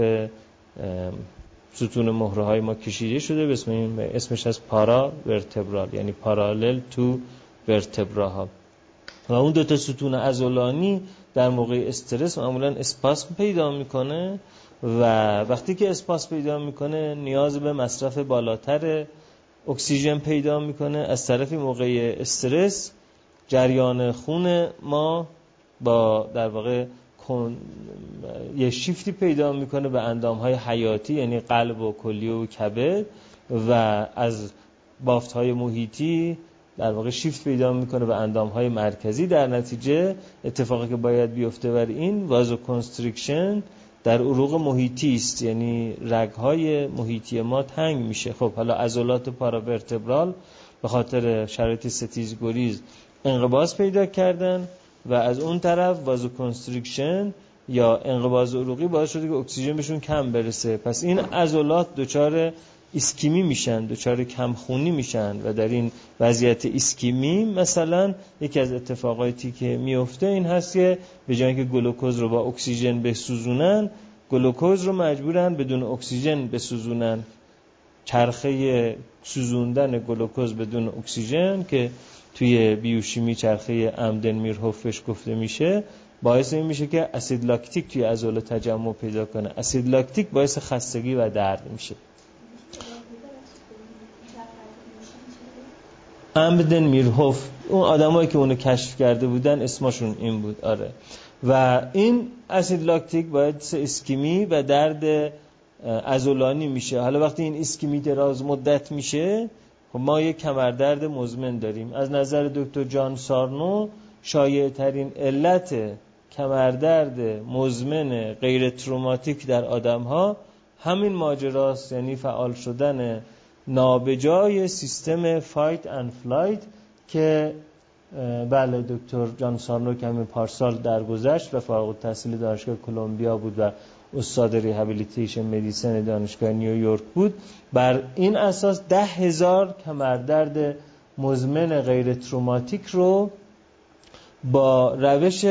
ستون مهره های ما کشیده شده، به اسم این اسمش از پاراورتبرال، یعنی پارالل تو ورتبراها. و اون دو تا ستون عضلانی در موقع استرس معمولا اسپاسم پیدا میکنه و وقتی که اسپاسم پیدا میکنه نیاز به مصرف بالاتر اکسیژن پیدا میکنه. از طرفی موقع استرس جریان خون ما با در واقع یه شیفتی پیدا میکنه به اندامهای حیاتی، یعنی قلب و کلیه و کبد، و از بافتهای محیطی در واقع شیفت پیدا میکنه به اندامهای مرکزی. در نتیجه اتفاقی که باید بیفته بر این وازو کنستریکشن در عروق محیطی است، یعنی رگ‌های محیطی ما تنگ میشه. خب حالا عضلات پاراورتبرال به خاطر شرایط ستیزگریز انقباض پیدا کردن و از اون طرف وازوکنستریکشن یا انقباض عروقی باعث شده که اکسیژن بهشون کم برسه. پس این عضلات دچار ایسکمی میشن، دچار کمخونی میشن و در این وضعیت ایسکمی مثلا یکی از اتفاقاتی که میفته این هست که به جای اینکه گلوکوز رو با اکسیژن بسوزونن، گلوکوز رو مجبورن بدون اکسیژن بسوزونن. چرخه سوزوندن گلوکوز بدون اکسیژن که توی بیوشیمی چرخه امدن میرهوفش گفته میشه، باعث این میشه که اسید لاکتیک توی عضله تجمع پیدا کنه. اسید لاکتیک باعث خستگی و درد میشه. امدن میرهوف اون آدمایی که اونو کشف کرده بودن اسمشون این بود. آره. و این اسید لاکتیک باعث اسکیمی و درد عضلانی میشه. حالا وقتی این اسکیمی دراز مدت میشه، خب ما یک کمردرد مزمن داریم. از نظر دکتر جان سارنو شایع ترین علت کمردرد مزمن غیر تروماتیک در آدم ها همین ماجراست، یعنی فعال شدن نابجای سیستم فایت اند فلایت که بله دکتر جان سارنو که همین پارسال درگذشت و فارغ التحصیل دانشگاه کلمبیا بود و استاد ریهابیلیتیشن مدیسن دانشگاه نیویورک بود، بر این اساس ده هزار کمردرد مزمن غیر تروماتیک رو با روش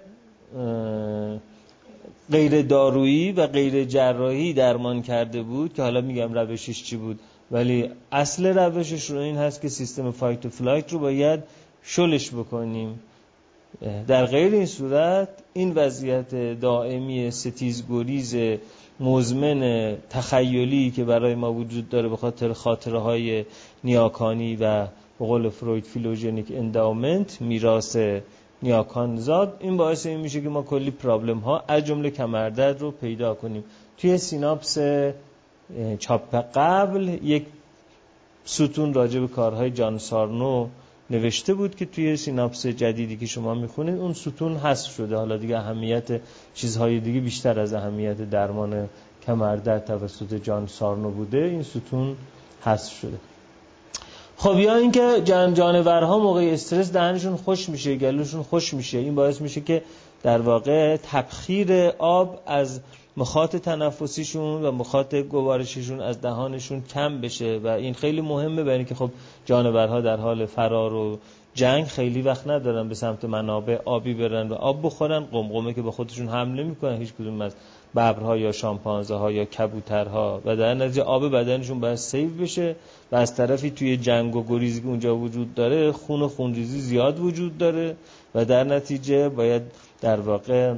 غیر دارویی و غیر جراحی درمان کرده بود که حالا میگم روشش چی بود، ولی اصل روشش رو این هست که سیستم فایت و فلایت رو باید شلش بکنیم. در غیر این صورت این وضعیت دائمی ستیزگریز مزمن تخیلی که برای ما وجود داره به خاطر خاطره های نیاکانی و به قول فروید فیلوژنیک انداومنت، میراث نیاکان زاد، این باعث این میشه که ما کلی پرابلم ها از جمله کمردرد رو پیدا کنیم. توی سیناپس چاپ قبل یک ستون راجع به کارهای جان سارنو نوشته بود که توی سیناپس جدیدی که شما میخونید اون ستون حذف شده. حالا دیگه اهمیت چیزهای دیگه بیشتر از اهمیت درمان کمردرد توسط جان سارنو بوده، این ستون حذف شده. خب یا اینکه جان جانورها موقع استرس دهنشون خوش میشه، گلوشون خوش میشه، این باعث میشه که در واقع تبخیر آب از مخاط تنفسیشون و مخاط گوارششون از دهانشون کم بشه و این خیلی مهمه، برای اینکه خب جانورها در حال فرار و جنگ خیلی وقت ندارن به سمت منابع آبی برن و آب بخورن. قمقمه که به خودشون حمله میکنن هیچ کدوم از ببرها یا شامپانزه ها یا کبوترها، و در نتیجه آب بدنشون باید سیو بشه و از طرفی توی جنگ و گریزی که اونجا وجود داره خون و خونریزی زیاد وجود داره و در نتیجه باید در واقع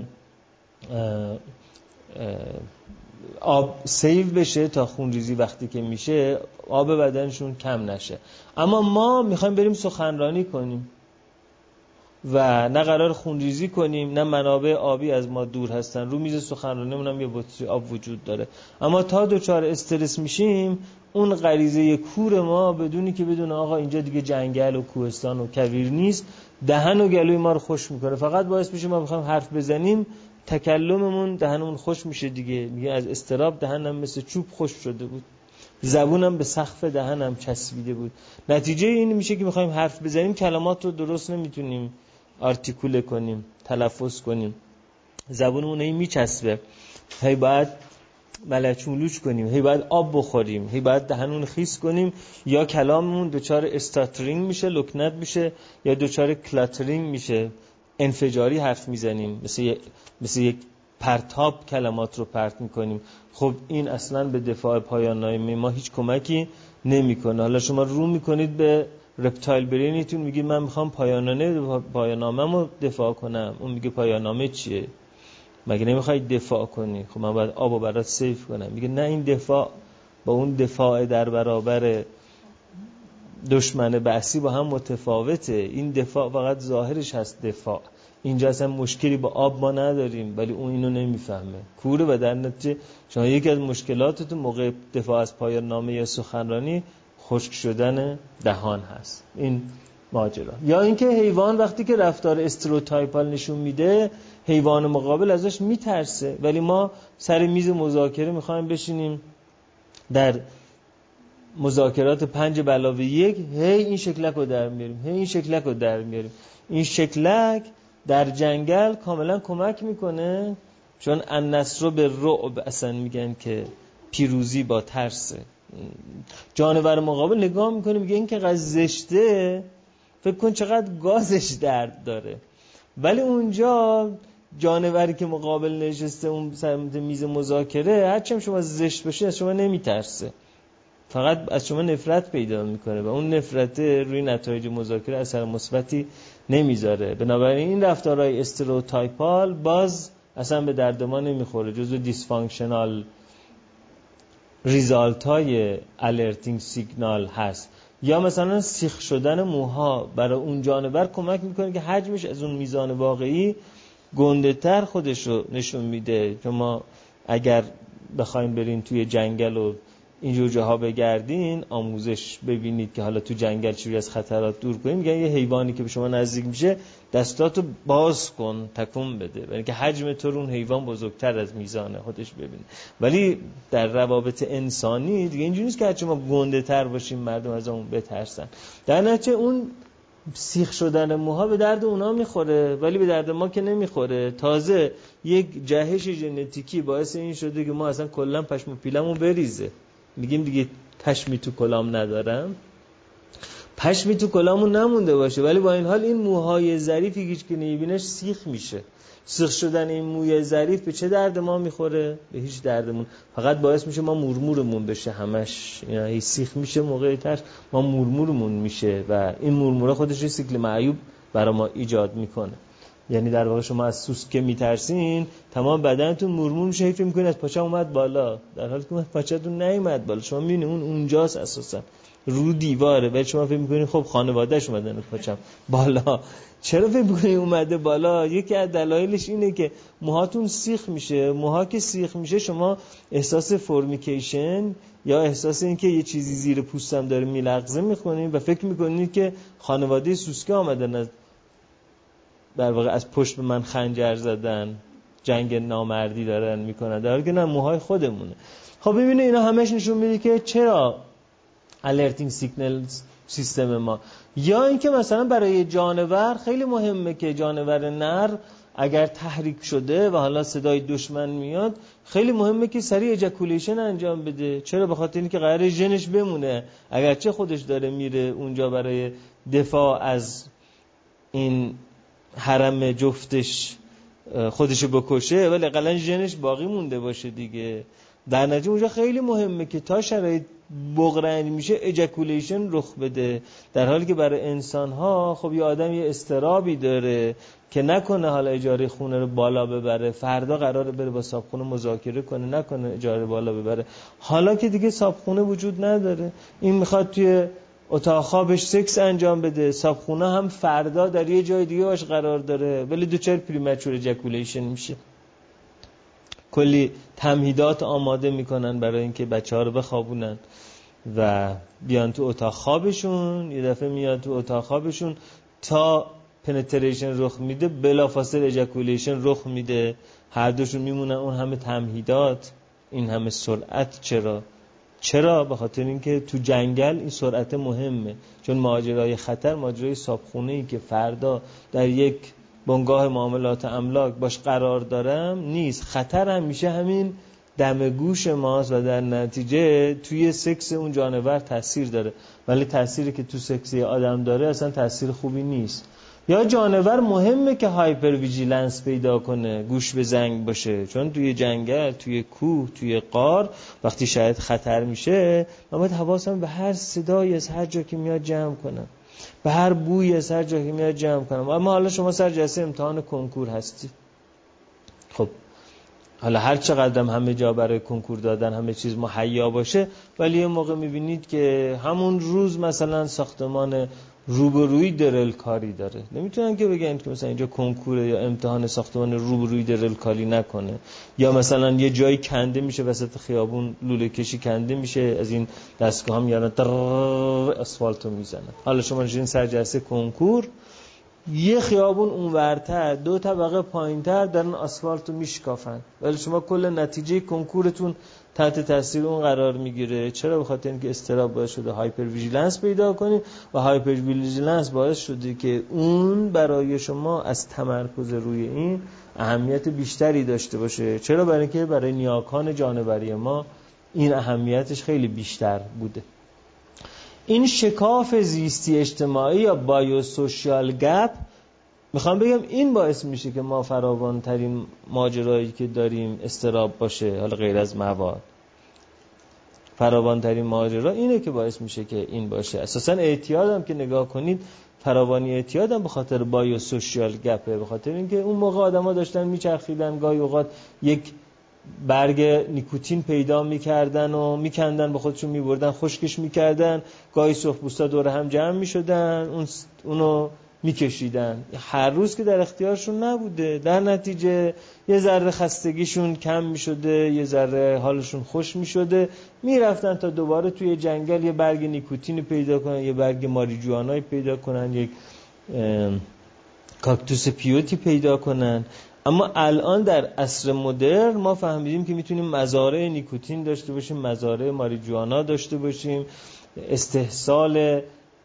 آب سیو بشه تا خونریزی وقتی که میشه آب بدنشون کم نشه. اما ما میخوایم بریم سخنرانی کنیم و نه قرار خونریزی کنیم نه منابع آبی از ما دور هستن، رو میز سخنرانیمون هم یه بطری آب وجود داره. اما تا دوچار استرس میشیم اون غریزه کور ما بدونی که بدون آقا اینجا دیگه جنگل و کوهستان و کویر نیست، دهن و گلوی ما رو خوش میکنه، فقط باعث میشه ما بخوایم حرف بزنیم تکلممون دهنمون خوش میشه دیگه. میگه از استراب دهنم مثل چوب خوش شده بود، زبونم به سقف دهنم چسبیده بود. نتیجه این میشه که میخوایم حرف بزنیم کلمات رو درست نمیتونیم آرتیکوله کنیم، تلفظ کنیم، زبونمون هی میچسبه، هی باید ملچ ملوچ کنیم، هی باید آب بخوریم، هی باید دهنمون خیس کنیم، یا کلاممون دچار استاترینگ میشه، لکنت میشه، یا دچار کلاترینگ میشه، انفجاری حرف میزنیم، مثل مثل یک پرتاب کلمات رو پرت میکنیم. خب این اصلا به دفاع پایان نامه ما هیچ کمکی نمیکنه. حالا شما رو میکنید به رپتایل برینیتون، میگید من میخوام پایاننامه پایاننامه‌مو دفاع کنم، اون میگه پایاننامه چیه؟ مگه نمیخوای دفاع کنی؟ خب من باید آبو برات سیف کنم. میگه نه، این دفاع با اون دفاع در برابر دشمن بعثی با هم متفاوته. این دفاع فقط ظاهرش هست دفاع، اینجا اصلا مشکلی با آب ما نداریم، ولی اون اینو نمیفهمه، کوره. و در نتیجه شما یکی از مشکلاتتون موقع دفاع از پایان نامه یا سخنرانی خشک شدن دهان هست. این ماجرا. یا اینکه حیوان وقتی که رفتار استروتایپال نشون میده حیوان مقابل ازش میترسه، ولی ما سر میز مذاکره میخوایم بشینیم در مذاکرات پنج علاوه یک هی این شکلک رو در میاریم هی این شکلک رو در میاریم. این شکلک در جنگل کاملا کمک میکنه، چون النصر به رعب اصلا میگن که پیروزی با ترسه. جانور مقابل نگاه میکنه میگه این که قد زشته، فکر کن چقدر گازش درد داره. ولی اونجا جانوری که مقابل نشسته اون سمت میز مذاکره هرچند شما زشت باشی از شما نمیترسه، فقط از شما نفرت پیدا میکنه و اون نفرت روی نتایج مذاکره اثر مثبتی نمیذاره. بنابراین این رفتارهای استروتایپال باز اصلا به درد ما نمیخوره، جزو دیسفانکشنال ریزالت های الرتینگ سیگنال هست. یا مثلا سیخ شدن موها برای اون جانور کمک میکنه که حجمش از اون میزان واقعی گنده تر خودش رو نشون میده. چون ما اگر بخواین برین توی جنگل و اینجور جاها بگردین آموزش ببینید که حالا تو جنگل چجوری از خطرات دور کنید، میگن یه حیوانی که به شما نزدیک میشه دستاتو باز کن تکون بده، برای اینکه حجم تو رو اون حیوان بزرگتر از میزان خودش ببینه. ولی در روابط انسانی دیگه اینجوری نیست که هرچی ما گنده تر باشیم مردم از اون بترسن. در نتیجه اون سیخ شدن موها به درد اونا میخوره ولی به درد ما که نمیخوره. تازه یک جهش ژنتیکی باعث این شده که ما اصلا کلا پشم و پیلمون بریزه، میگیم دیگه پشمی تو کلام ندارم، پشمی تو کلامون نمونده باشه، ولی با این حال این موهای ظریفی هیچ که نمیبینش سیخ میشه. سیخ شدن این موی ظریف به چه درد ما میخوره؟ به هیچ دردمون، فقط باعث میشه ما مورمورمون بشه همش، یعنی سیخ میشه موقع ترس ما مورمورمون میشه و این مورموره خودش سیکل معیوب برای ما ایجاد میکنه. یعنی در واقع شما از سوسکه میترسین تمام بدنتون مورمور میشه، فکر میکنید از پاچه اومد بالا، در حالی که پاچه‌تون نیومد بالا. شما میبینید اون اونجاست اساسا رو دیواره، ولی شما فکر میکنید خب خانواده‌اش اومدن پاچم بالا. چرا فکر میکنید اومده بالا؟ یکی از دلایلش اینه که موهاتون سیخ میشه. موها که سیخ میشه شما احساس فورمیکیشن یا احساس این که یه چیزی زیر پوستم داره میلغزه میکنید و فکر میکنید که خانواده سوسکه آمدن از در واقع از پشت به من خنجر زدن، جنگ نامردی دارن میکنن، در حالی که نه، موهای خودمونه. خب ببینید اینا همش نشون میده که چرا الرتینگ سیگنالز سیستم ما. یا اینکه مثلا برای جانور خیلی مهمه که جانور نر اگر تحریک شده و حالا صدای دشمن میاد خیلی مهمه که سریع اجاکولیشن انجام بده. چرا؟ به خاطر اینکه قراره ژنش بمونه، اگرچه خودش داره میره اونجا برای دفاع از این حرم جفتش خودشو بکشه، ولی اقلا ژنش باقی مونده باشه دیگه. در نتیجه اونجا خیلی مهمه که تا شرایط بغرنج میشه اجاکولیشن رخ بده، در حالی که برای انسان ها خب یه آدم یه استرابی داره که نکنه حالا اجاره خونه رو بالا ببره، فردا قراره بره با صاحبخونه مذاکره کنه، نکنه اجاره بالا ببره. حالا که دیگه صاحبخونه وجود نداره، این میخواد توی اتاق خوابش سکس انجام بده، صاحبخونه هم فردا در یه جای دیگه باش قرار داره، ولی دوچار پریمچور اجاکولیشن میشه. کلی تمهیدات آماده میکنن برای اینکه بچه‌ها رو بخوابونن و بیان تو اتاق خوابشون. یه دفعه میاد تو اتاق خوابشون تا پنتریشن رخ میده بلافاصله اجاکولیشن رخ میده، هر دوشون میمونن اون همه تمهیدات، این همه سرعت. چرا؟ چرا؟ به خاطر اینکه تو جنگل این سرعت مهمه، چون ماجرای خطر ماجرای صابخونه‌ای که فردا در یک بنگاه معاملات املاک باش قرار دارم نیست. خطر هم میشه همین دم گوش ماست و در نتیجه توی سکس اون جانور تاثیر داره، ولی تأثیری که تو سکس آدم داره اصلا تأثیر خوبی نیست. یا جانور مهمه که هایپر ویجیلنس پیدا کنه، گوش به زنگ باشه، چون توی جنگل، توی کوه، توی غار وقتی شاید خطر میشه من باید حواسم به هر صدایی از هر جا که میاد جمع کنم، به هر بویی از هر جا که میاد جمع کنم. اما حالا شما سر جلسه امتحان کنکور هستی، خب حالا هر چقدرم همه جا برای کنکور دادن همه چیز مهیا باشه، ولی یه موقع میبینید که همون روز مثلا ساختمان روبروی درل کاری داره. نمیتونن که بگن که مثلا اینجا کنکوره یا امتحان ساختمان روبروی درل کاری نکنه، یا مثلا یه جایی کنده میشه وسط خیابون لوله کشی کنده میشه، از این دستگاه هم میارن در اسفالتو میزنن. حالا شما نشین سر جلسه کنکور، یه خیابون اونورتر دو طبقه پایینتر دارن آسفالتو میشکافن، ولی شما کل نتیجه کنکورتون تحت تاثیر اون قرار میگیره. چرا؟ به خاطر اینکه استراب باعث شده هایپر ویژیلنس پیدا کنید و هایپر ویژیلنس باعث شده که اون برای شما از تمرکز روی این اهمیت بیشتری داشته باشه. چرا؟ برای اینکه برای نیاکان جانوری ما این اهمیتش خیلی بیشتر بوده. این شکاف زیستی اجتماعی یا بایوسوشیال گپ، میخوام بگم این باعث میشه که ما فراوانترین ماجرایی که داریم استراب باشه، حالا غیر از مواد. فراوانترین ماجرا اینه که باعث میشه که این باشه. اساسا اعتیادم که نگاه کنید، فراوانی اعتیادم به خاطر بایوسوشیال گپه، به خاطر اینکه اون موقع آدما داشتن میچرخیدن، گاهی اوقات یک برگ نیکوتین پیدا میکردن و میکندن به خودشون میبردن خشکش میکردن، گاهی سرخپوستا دور هم جمع میشدن اون اونو میکشیدن، هر روز که در اختیارشون نبوده. در نتیجه یه ذره خستگیشون کم میشده، یه ذره حالشون خوش میشده، میرفتن تا دوباره توی جنگل یه برگ نیکوتین پیدا کنن، یه برگ ماریجوانای پیدا کنن، یک کاکتوس پیوتی پیدا کنن. اما الان در عصر مدرن ما فهمیدیم که میتونیم مزارع نیکوتین داشته باشیم، مزارع ماریجوانا داشته باشیم، استحصال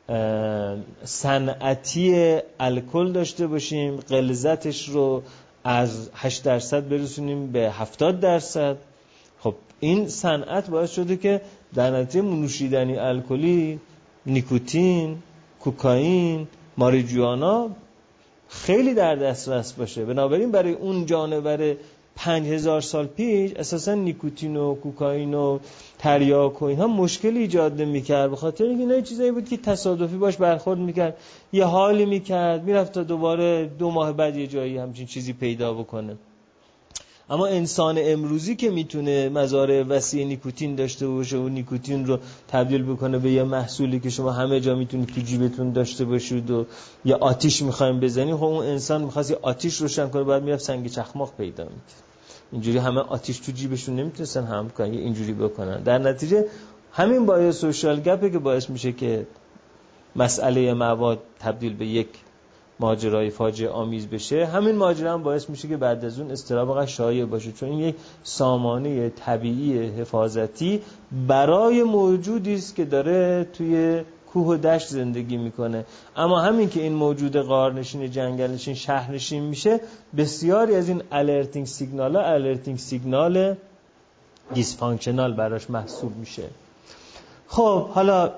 صنعتی الکل داشته باشیم، غلظتش رو از هشت درصد برسونیم به هفتاد درصد. خب این صنعت باعث شده که در نتیجه نوشیدنی الکلی، نیکوتین، کوکائین، ماریجوانا خیلی در دسترس باشه. بنابراین برای اون جانور پنج هزار سال پیش اساسا نیکوتین و کوکائین و تریاک و اینها مشکل ایجاد نمی‌کرد، به خاطر اینکه اینا چیزایی بود که تصادفی باش برخورد می‌کرد، یه حالی می‌کرد، میرفت تا دوباره دو ماه بعد یه جایی همچین چیزی پیدا بکنه. اما انسان امروزی که میتونه مزارع وسیع نیکوتین داشته باشه و نیکوتین رو تبدیل بکنه به یه محصولی که شما همه جا میتونید تو جیبتون داشته باشید و یه آتیش میخوایم بزنید، خب اون انسان میخواست یه آتیش روشن کنه، بعد میرفت سنگ چخماق پیدا میکنه. اینجوری همه آتیش تو جیبشون نمیتونستن هم کنن، یه اینجوری بکنن. در نتیجه همین بایو سوشال گپه که باعث میشه که مسئله مواد تبدیل به یک ماجرای فاجعه آمیز بشه. همین ماجرا هم باعث میشه که بعد از اون استراب شایع باشه، چون این یک سامانه طبیعی حفاظتی برای موجودی است که داره توی کوه و دشت زندگی میکنه. اما همین که این موجود غارنشین، جنگلنشین، شهرنشین میشه، بسیاری از این الرتینگ سیگنال ها الرتینگ سیگنال دیسفانکشنال براش محسوب میشه. خب حالا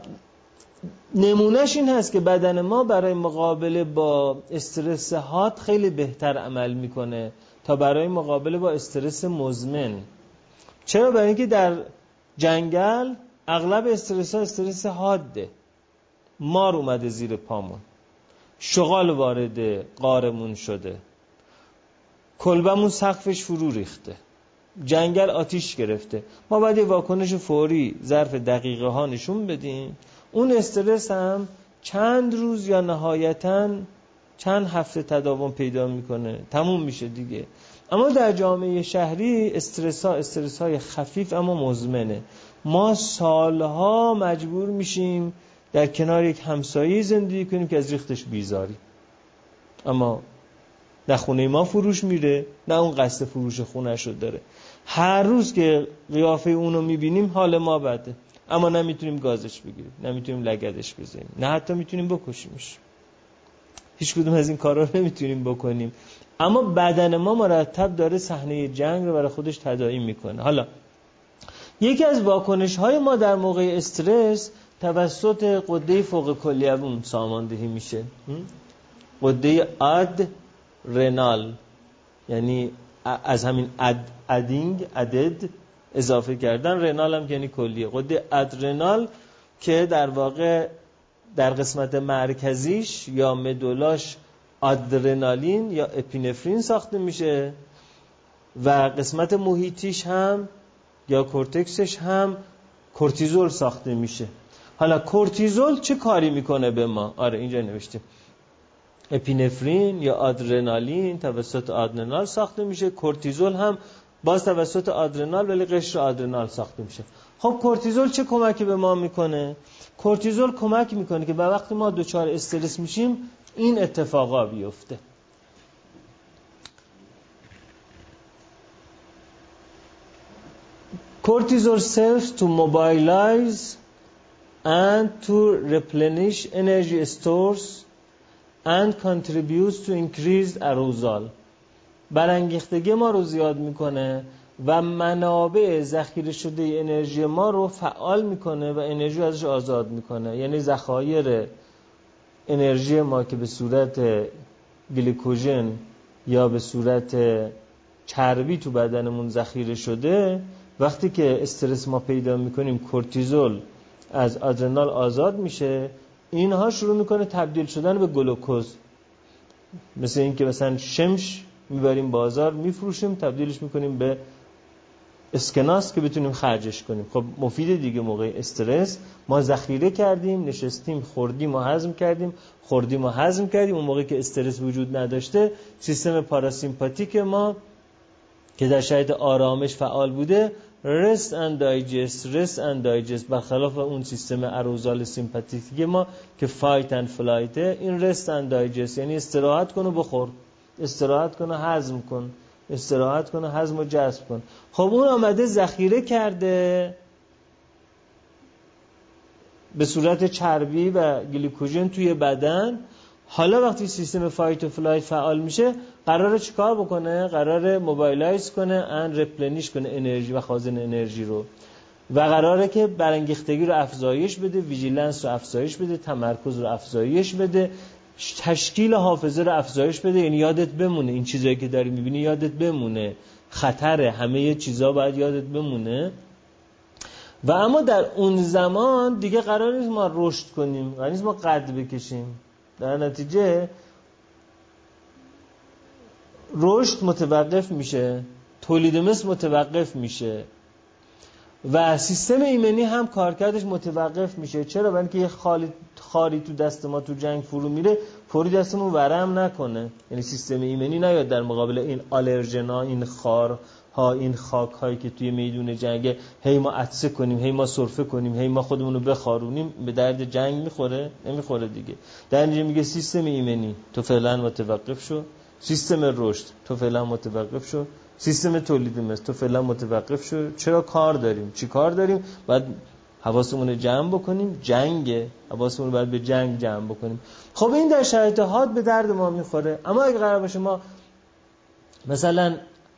نمونهش این هست که بدن ما برای مقابله با استرس حاد خیلی بهتر عمل میکنه تا برای مقابله با استرس مزمن. چرا؟ برای اینکه در جنگل اغلب استرس ها استرس حاده، مار اومده زیر پامون، شغال وارد غارمون شده، کلبمون سقفش فرو ریخته، جنگل آتیش گرفته، ما باید یه واکنش فوری ظرف دقیقه ها نشون بدیم. اون استرس هم چند روز یا نهایتاً چند هفته تداوم پیدا میکنه، تموم میشه دیگه. اما در جامعه شهری استرس ها استرس های خفیف اما مزمنه. ما سالها مجبور میشیم در کنار یک همسایه زندگی کنیم که از ریختش بیزاری، اما نه خونه ما فروش میره، نه اون قصد فروش خونه شو داره. هر روز که قیافه اونو میبینیم حال ما بده، اما نمیتونیم گازش بگیریم، نمیتونیم لگدش بزنیم، نه حتی میتونیم بکشیمش. هیچ کدوم از این کارا رو نمیتونیم بکنیم. اما بدن ما مرتب داره صحنه جنگ رو برای خودش تداعی میکنه. حالا یکی از واکنش های ما در موقع استرس توسط غده فوق کلیوم ساماندهی میشه. غده اد رنال، یعنی از همین اد ادینگ ادد اضافه کردن، رنال هم یعنی کلیه. غده ادرنال که در واقع در قسمت مرکزیش یا مدولاش آدرنالین یا اپینفرین ساخته میشه و قسمت محیطیش هم یا کورتکسش هم کورتیزول ساخته میشه. حالا کورتیزول چه کاری میکنه به ما؟ آره اینجا نوشتیم اپینفرین یا آدرنالین توسط آدرنال ساخته میشه، کورتیزول هم باز توسط آدرنال ولی قشر آدرنال ساخته میشه. خب کورتیزول چه کمکی به ما میکنه؟ کورتیزول کمک میکنه که به وقتی ما دچار استرس میشیم این اتفاقا بیفته. Cortisol serves to mobilize and to replenish energy stores and contributes to increased arousal. برانگیختگی ما رو زیاد میکنه و منابع ذخیره شده انرژی ما رو فعال میکنه و انرژی ازش آزاد میکنه. یعنی ذخایر انرژی ما که به صورت گلیکوژن یا به صورت چربی تو بدنمون ذخیره شده، وقتی که استرس ما پیدا میکنیم کورتیزول از آدرنال آزاد میشه، اینها شروع میکنه تبدیل شدن به گلوکوز. مثل این که مثلا شمش میبریم بازار میفروشیم، تبدیلش میکنیم به اسکناس که بتونیم خرجش کنیم. خب مفیده دیگه. موقع استرس ما ذخیره کردیم، نشستیم، خوردیم و هضم کردیم، خوردیم و هضم کردیم. اون موقع که استرس وجود نداشته، سیستم پاراسیمپاتیک ما که در شرایط آرامش فعال بوده rest and digest rest and digest برخلاف اون سیستم اروزال سیمپاتیک ما که fight and flight، این rest and digest یعنی استراحت کن و بخور، استراحت کن و هضم کن، استراحت کن و هضم و جذب کن. خب اون آمده ذخیره کرده به صورت چربی و گلیکوژن توی بدن. حالا وقتی سیستم فایت و فلایت فعال میشه قراره چیکار بکنه؟ قراره موبایلایز کنه ان رپلنیش کنه انرژی و خازن انرژی رو، و قراره که برانگیختگی رو افزایش بده، ویژیلنس رو افزایش بده، تمرکز رو افزایش بده، تشکیل حافظه رو افزایش بده. یعنی یادت بمونه این چیزایی که داری میبینی، یادت بمونه خطره، همه چیزا باید یادت بمونه. و اما در اون زمان دیگه قرار نیست ما رشد کنیم، قرار نیست ما قد بکشیم. در نتیجه رشد متوقف میشه، تولید مثل متوقف میشه و سیستم ایمنی هم کارکردش متوقف میشه. چرا؟ برای اینکه یه خالی خاری تو دست ما تو جنگ فرو میره، فوری دستمون ورم نکنه. یعنی سیستم ایمنی نیاد در مقابل این آلرژنا، این خار ها، این خاک هایی که توی میدون جنگه هی ما عطسه کنیم، هی ما سرفه کنیم، هی ما خودمون رو بخارونیم. به درد جنگ میخوره؟ نمیخوره دیگه. در اینجا میگه سیستم ایمنی تو فعلا متوقف شو، سیستم رشد تو فعلا متوقف شو، سیستم تولید مثل تو فعلا متوقف شو. چرا؟ کار داریم. چی کار داریم؟ باید حواسمون رو جمع بکنیم. جنگه، حواسمون رو باید به جنگ جمع بکنیم. خب این در شرایط حاد به درد ما میخوره. اما اگه قرار باشه ما مثلا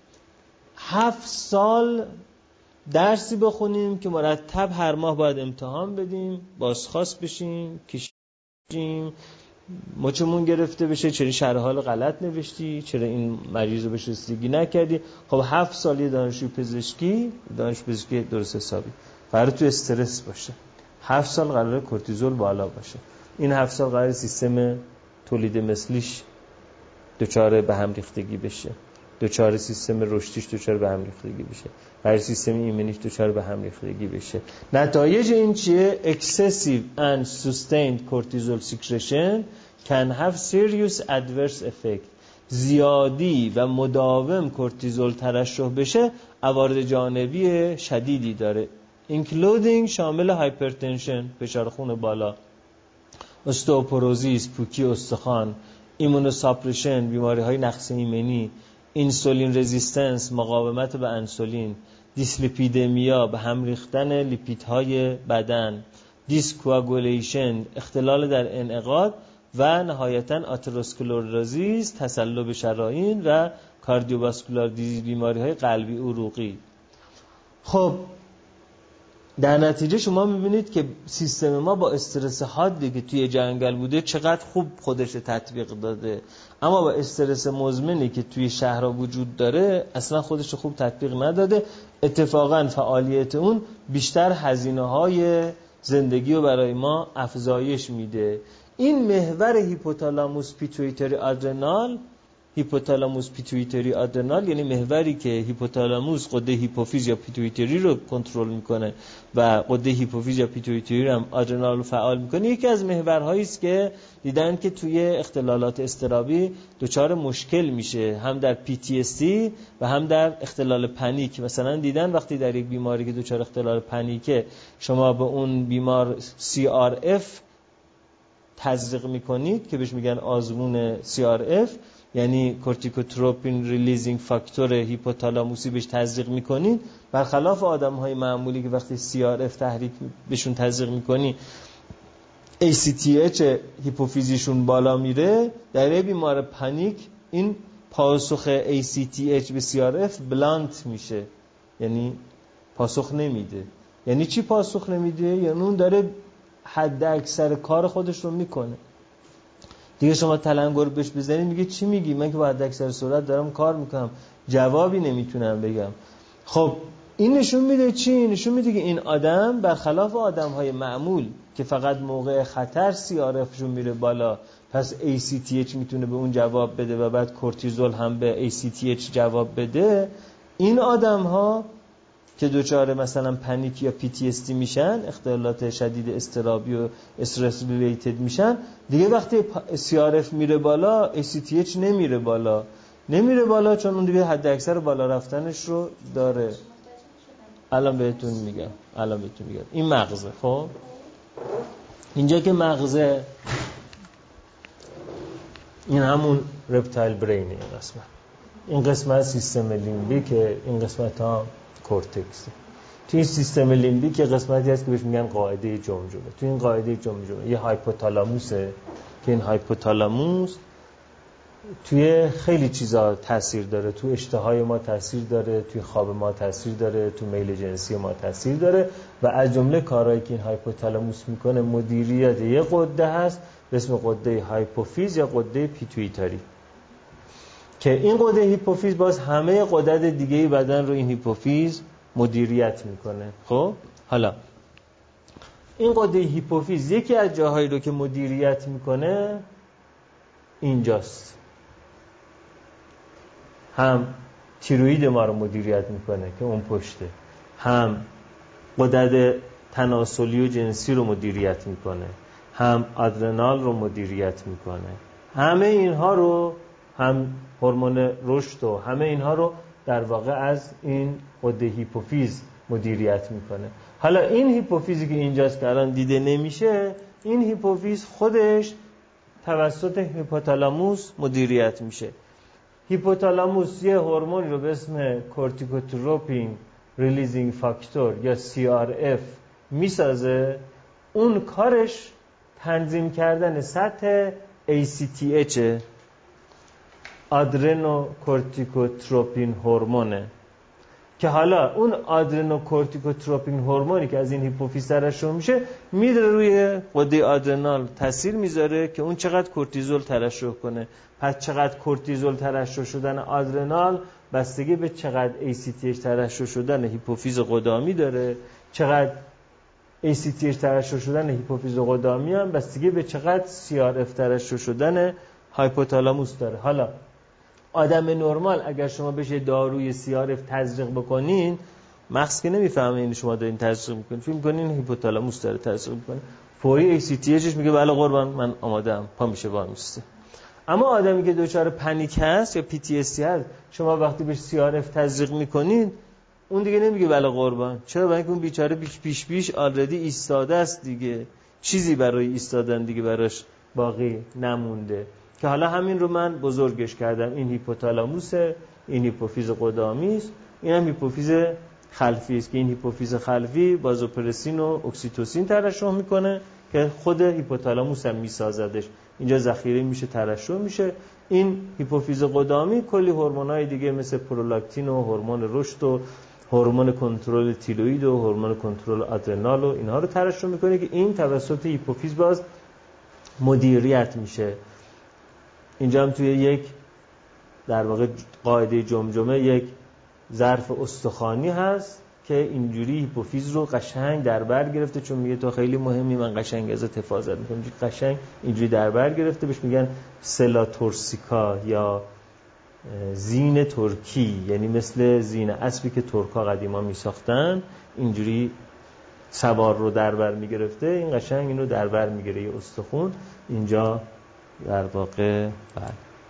هفت سال درسی بخونیم که مرتب هر ماه باید امتحان بدیم، بازخواست بشیم، کشیم، مچمون گرفته بشه، چرا شرح حال غلط نوشتی، چرا این مریض رو بهش رسیدگی نکردی. خب هفت سالی دانشجوی پزشکی، دانش پزشکی درست حسابی قراره تو استرس باشه، هفت سال قراره کورتیزول بالا باشه، این هفت سال قراره سیستم تولید مثلیش دچار به هم ریختگی بشه، دچار سیستم رشدیش دچار به هم ریختگی بشه، هر سیستم ایمنیش دچار به هم ریختگی بشه. نتایج این چیه؟ excessive and sustained cortisol secretion can have serious adverse effect. زیادی و مداوم کورتیزول ترشح بشه عوارض جانبی شدیدی داره، including شامل هایپرتنشن، فشار خون بالا، استئوپروزیس، پوکی استخوان، ایمونوساپرشن، بیماری های نقص ایمنی، اینسولین رزیستنس، مقاومت به انسولین، دیسلیپیدمیا، به هم ریختن لیپیدهای بدن، دیسکواگولیشن، اختلال در انعقاد و نهایتاً آتروسکلروزیس، تصلب شرايين و کاردیوواسکولار دیزیز، بیماری های قلبی عروقی. خب در نتیجه شما میبینید که سیستم ما با استرس حادی که توی جنگل بوده چقدر خوب خودش تطبیق داده، اما با استرس مزمنی که توی شهرها وجود داره اصلا خودش خوب تطبیق نداده. اتفاقا فعالیت اون بیشتر هزینه های زندگی رو برای ما افزایش میده. این محور هیپوتالاموس پیتویتری آدرنال هیپوتالاموس پیتویتری آدرنال، یعنی محوری که هیپوتالاموس قده هیپوفیز یا پیتویتری رو کنترل میکنه و قده هیپوفیز یا پیتویتری هم آدرنال رو فعال میکنه، یکی از محورهایی است که دیدن که توی اختلالات اضطرابی دچار مشکل میشه، هم در پی تی اس دی و هم در اختلال پنیک. مثلا دیدن وقتی در یک بیماری که دچار اختلال پنیکه شما به اون بیمار سی آر اف تزریق میکنید که بهش میگن آزمون سی آر اف، یعنی کورتیکوتروپین ریلیزینگ فاکتور هیپوتالاموسی بهش تزریق میکنید، برخلاف آدم‌های معمولی که وقتی سی آر اف تحریک بهشون تزریق میکنی ای سی تی اچ هیپوفیزیشون بالا میره، در یه بیمار پنیک این پاسخ ای سی تی اچ به سی آر اف بلانت میشه، یعنی پاسخ نمیده. یعنی چی پاسخ نمیده؟ یعنی اون داره حد اکثر کار خودش رو میکنه دیگه. شما تلنگر بهش بزنید میگه چی میگی؟ من که با حد اکثر سرعت دارم کار میکنم، جوابی نمیتونم بگم. خب این نشون میده چی؟ نشون میده که این آدم برخلاف آدمهای معمول که فقط موقع خطر سی آر اف شون میره بالا، پس ای سی تی اچ میتونه به اون جواب بده و بعد کورتیزول هم به ای سی تی اچ جواب بده. این آدم ها که دوچار مثلا پنیک یا پی تی اس دی میشن، اختلالات شدید اضطرابی و استرس ریلیتد میشن، دیگه وقتی سی آر اف میره بالا ای سی تی اچ نمیره بالا نمیره بالا چون اون دیگه حد اکثر بالا رفتنش رو داره. الان بهتون میگم الان بهتون میگم این مغزه. خب اینجا که مغزه، این همون رپتایل برینه. این قسمت این قسمت سیستم لیمبیکه، این قسمت ها کورتکس. تو این سیستم لیمبیک قسمتی هست که بهش میگن قاعده جمجمه. تو این قاعده جمجمه یه هایپوتالاموسه که این هایپوتالاموس توی خیلی چیزا تاثیر داره، تو اشتهای ما تاثیر داره، توی خواب ما تاثیر داره، تو میل جنسی ما تاثیر داره و از جمله کارهایی که این هایپوتالاموس میکنه مدیریت یه قده هست به اسم قده هایپوفیز یا قده پیتویتاری، که این قده هیپوفیز باز همه غدد دیگه بدن رو این هیپوفیز مدیریت میکنه. خب حالا این قده هیپوفیز یکی از جاهایی رو که مدیریت میکنه اینجاست، هم تیروید ما رو مدیریت میکنه که اون پشته، هم غدد تناسلی و جنسی رو مدیریت میکنه، هم آدرنال رو مدیریت میکنه. همه اینها رو، هم هورمون رشد و همه اینها رو در واقع از این قده هیپوفیز مدیریت میکنه. حالا این هیپوفیزی که اینجاست که الان دیده نمیشه، این هیپوفیز خودش توسط هیپوتالاموس مدیریت میشه. هیپوتالاموس یه هورمونی رو به اسم کورتیکوتروپین ریلیزینگ فاکتور یا سی آر اف میسازه. اون کارش تنظیم کردن سطح ای سی تی اچ، آدرنو کورتیکوتروپین هورمونه، که حالا اون آدرنو کورتیکوتروپین هورمونی که از این هیپوفیز ترشح میشه میره روی قده آدرنال تاثیر میذاره که اون چقدر کورتیزول ترشح کنه. پس چقدر کورتیزول ترشح شدن آدرنال بستگی به چقدر ای سی تی اچ ترشح شدن هیپوفیز قدامی داره، چقدر ای سی تی اچ ترشح شدن هیپوفیز قدامی هم بستگی به چقدر سی آر اف ترشح شدن هایپوتالاموس داره. حالا آدم نرمال اگر شما بشه داروی سی آر اف تزریق بکنین، مغز که نمیفهمه این شما دارین تزریق میکنین، فکر میکنین هیپوتالاموس داره تزریق میکنه، فوری ای سی تی اچش میگه بله قربان من آماده‌ام، پا میشه وای میسته. اما آدمی که دچار پنیک هست یا پی تی اس دی هست، شما وقتی بهش سی آر اف تزریق میکنین اون دیگه نمیگه بله قربان. چرا؟ برای اینکه اون بیچاره پیش پیش پیش آلردی ایستاده است دیگه، چیزی برای ایستادن دیگه براش باقی نمونده. که حالا همین رو من بزرگش کردم، این هیپوتالاموسه، این هیپوفیز قدامی است، این هم هیپوفیز خلفی است که این هیپوفیز خلفی بازوپرسین و اکسیتوسین ترشح میکنه که خود هیپوتالاموس هم میسازدش، اینجا ذخیره میشه ترشح میشه. این هیپوفیز قدامی کلی هورمونای دیگه مثل پرولاکتین و هورمون رشد و هورمون کنترل تیروئید و هورمون کنترل آدرنال و اینها رو ترشح میکنه که این توسط هیپوفیز باز مدیریت میشه. اینجا هم توی یک در واقع قاعده جمجمه یک ظرف استخوانی هست که اینجوری هیپوفیز رو قشنگ در بر گرفته، چون میگه تو خیلی مهمی، من قشنگ ازت حفاظت میکنم. قشنگ اینجوری در بر گرفته، بهش میگن سلا تورسیکا یا زین ترکی، یعنی مثل زین اسبی که ترک‌ها قدیما می‌ساختن، اینجوری سوار رو در بر می‌گرفته، این قشنگ اینو در بر می‌گیره، یه استخوان اینجا در واقع بله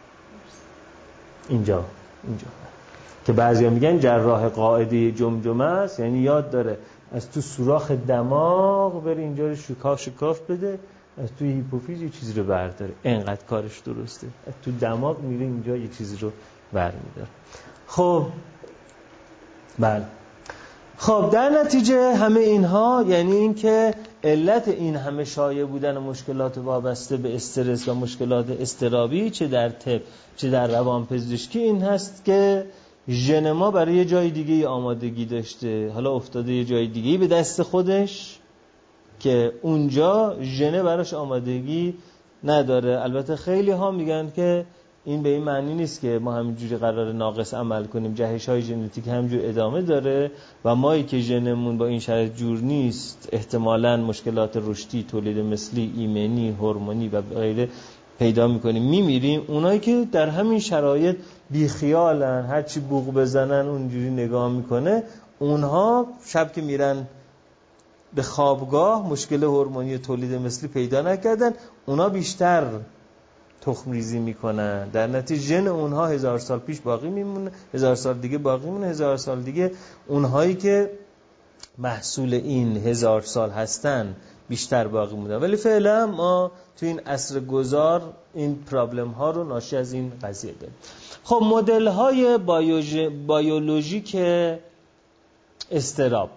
اینجا اینجا که بعضیا میگن جراح قاعده جمجمه است، یعنی یاد داره از تو سوراخ دماغ بره اینجا رو شکاف شکاف بده، از تو هیپوفیز یه چیزی رو برداره، اینقدر کارش درسته، از تو دماغ میره اینجا یه چیزی رو برمیداره. خب بله خب در نتیجه همه اینها یعنی این که علت این همه شایع بودن مشکلات وابسته به استرس و مشکلات اضطرابی چه در طب چه در روانپزشکی این هست که ژن ما برای یه جای دیگه آمادگی داشته، حالا افتاده یه جای دیگه به دست خودش که اونجا ژن براش آمادگی نداره. البته خیلی ها میگن که این به این معنی نیست که ما همینجوری قرار ناقص عمل کنیم، جهش های ژنتیک همینجور ادامه داره و مایی که ژنمون با این شرط جور نیست احتمالاً مشکلات رشدی، تولید مثلی، ایمنی، هورمونی و غیره پیدا میکنیم میمیریم. اونایی که در همین شرایط بیخیالن، هرچی بوق بزنن اونجوری نگاه میکنه، اونها شب که میرن به خوابگاه مشکل هورمونی تولید مثلی پیدا نکردن، اونا بیشتر تخم ریزی میکنن، در نتیجه ژن اونها هزار سال پیش باقی میمونه، هزار سال دیگه باقی میمونه، هزار سال دیگه اونهایی که محصول این هزار سال هستن بیشتر باقی مونده. ولی فعلا ما تو این عصر گذار این پرابلم ها رو ناشی از این قضیه داریم. خب مدل های بایوژ... بایولوژیک اضطراب،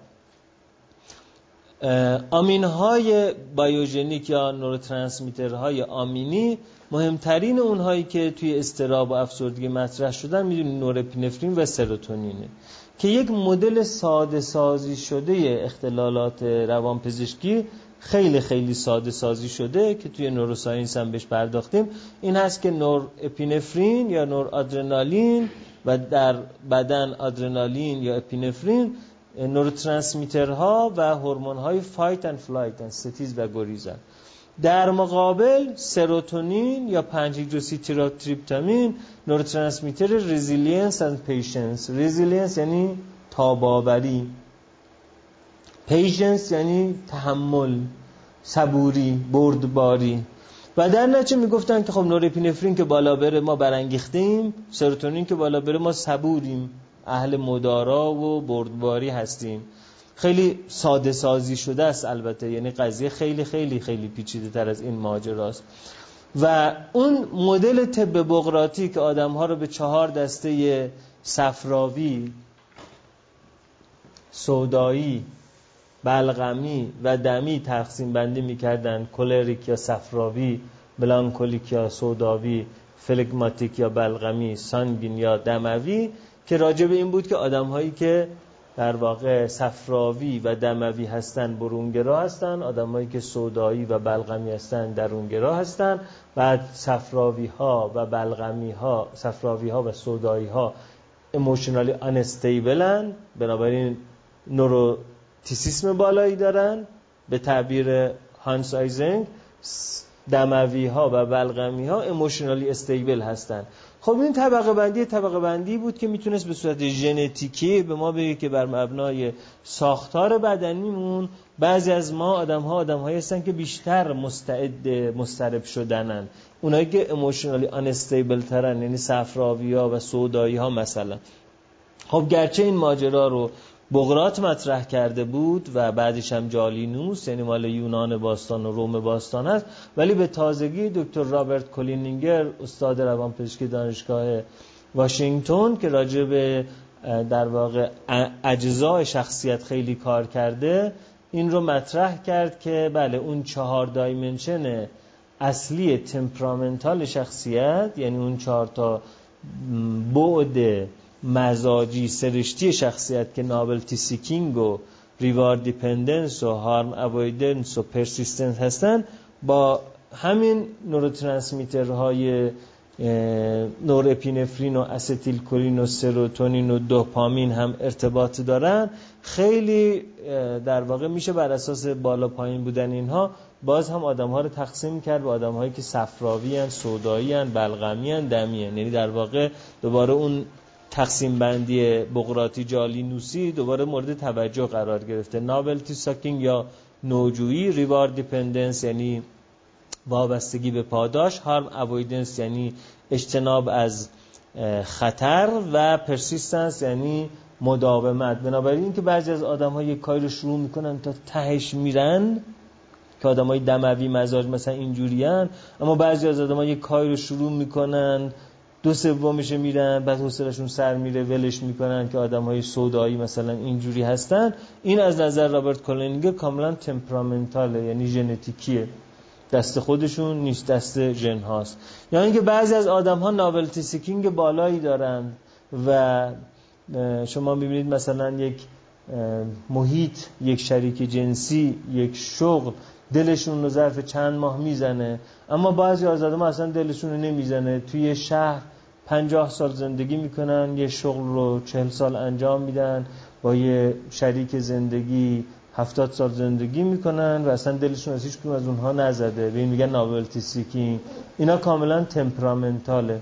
آمین های بایوژنیک یا نوروترانسمیترهای آمینی، مهمترین اونهایی که توی اضطراب و افسردگی مطرح شدن میدونید نورپینفرین و سروتونینه که یک مدل ساده سازی شده اختلالات روانپزشکی خیلی خیلی ساده سازی شده که توی نوروساینس هم بهش پرداختیم. این هست که نورپینفرین یا نورادرنالین و در بدن آدرنالین یا اپینفرین نوروترانسمیترها و هورمون‌های فایت اند فلایت، ستیز و گریزن. در مقابل سروتونین یا پنج هیدروکسی تریپتامین نوروترانسمیتر رزیلینس اند پیشنس. رزیلینس یعنی تاباوری، پیشنس یعنی تحمل، صبوری، بردباری. و در نتیجه میگفتن که خب نورپینفرین که بالا بره ما برانگیختیم، سروتونین که بالا بره ما صبوریم، اهل مدارا و بردباری هستیم. خیلی ساده سازی شده است البته، یعنی قضیه خیلی خیلی خیلی پیچیده تر از این ماجراست. و اون مدل طب بقراطی که آدم ها رو به چهار دسته صفراوی، سودایی، بلغمی و دمی تقسیم بندی میکردن، کولریک یا صفراوی، ملانکولیک یا سوداوی، فلگماتیک یا بلغمی، سانگین یا دموی، که راجع به این بود که آدم هایی که در واقع صفراوی و دموی هستن برونگرا هستن، آدم هایی که سودایی و بلغمی هستن درونگرا هستن. بعد صفراوی ها و بلغمی ها، صفراوی ها و سودایی ها ایموشنالی انستیبلن، بنابراین نوروتیسیسم بالایی دارن به تعبیر هانس آیزنگ. دموی ها و بلغمی ها ایموشنالی استیبل هستن. خب این طبقه بندی طبقه بندی بود که میتونست به صورت ژنتیکی به ما بگه که بر مبنای ساختار بدنیمون بعضی از ما آدم ها آدم هایی هستن که بیشتر مستعد مضطرب شدنن، اونایی که ایموشنالی انستیبل ترن، یعنی صفراوی ها و سودایی ها مثلا. خب گرچه این ماجرا رو بقراط مطرح کرده بود و بعدش هم جالینوس، یعنی مال یونان باستان و روم باستان است، ولی به تازگی دکتر رابرت کولینینگر استاد روانپزشکی دانشگاه واشنگتن که راجع به در واقع اجزای شخصیت خیلی کار کرده، این رو مطرح کرد که بله اون چهار دایمنشن اصلی تمپرامنتال شخصیت، یعنی اون چهار تا بعد مزاجی سرشتی شخصیت که نابلتی سیکینگ و ریوارد دیپندنس و هارم اوایدنس و پرسیستنس هستن، با همین نوروترانسمیترهای نورپینفرین و استیل کلین و سروتونین و دوپامین هم ارتباط دارن، خیلی در واقع میشه بر اساس بالا پایین بودن اینها باز هم آدم‌ها رو تقسیم کرد به آدم‌هایی که صفراوی ان، سودایی ان، بلغمی ان، دمی ان. یعنی در واقع دوباره اون تقسیم بندی بقراطی جالینوسی دوباره مورد توجه قرار گرفته. ناولتی ساکینگ یا نوجویی، ریوارد دیپندنس یعنی وابستگی به پاداش، هارم اوایدنس یعنی اجتناب از خطر و پرسیستنس یعنی مداومت. بنابراین این که بعضی از آدم‌ها یک کاری رو شروع میکنن تا تهش میرن که آدمای دموی مزاج مثلا اینجوریان، اما بعضی از آدم‌ها یک کاری رو شروع میکنن دو سومش میرن بعد حوصله‌شون سر میره ولش میکنن که آدم‌های سودایی مثلا اینجوری هستن. این از نظر رابرت کولینگر کاملا تمپرامنتاله، یعنی ژنتیکیه، دست خودشون نیست، دست ژن هاست. یا اینکه بعضی از آدم‌ها ناولتی سیکینگ بالایی دارن و شما می‌بینید مثلا یک محیط، یک شریک جنسی، یک شغل دلشون رو ظرف چند ماه میزنه، اما بعضی از آدم‌ها اصلا دلشون رو نمیزنه. توی شهر پنجاه سال زندگی میکنن، یه شغل رو چهل سال انجام میدن، با یه شریک زندگی هفتاد سال زندگی میکنن و اصلا دلشون از هیچ کدوم از اونها نزده. به این میگن ناولتی سیکینگ. اینا کاملا تمپرامنتاله،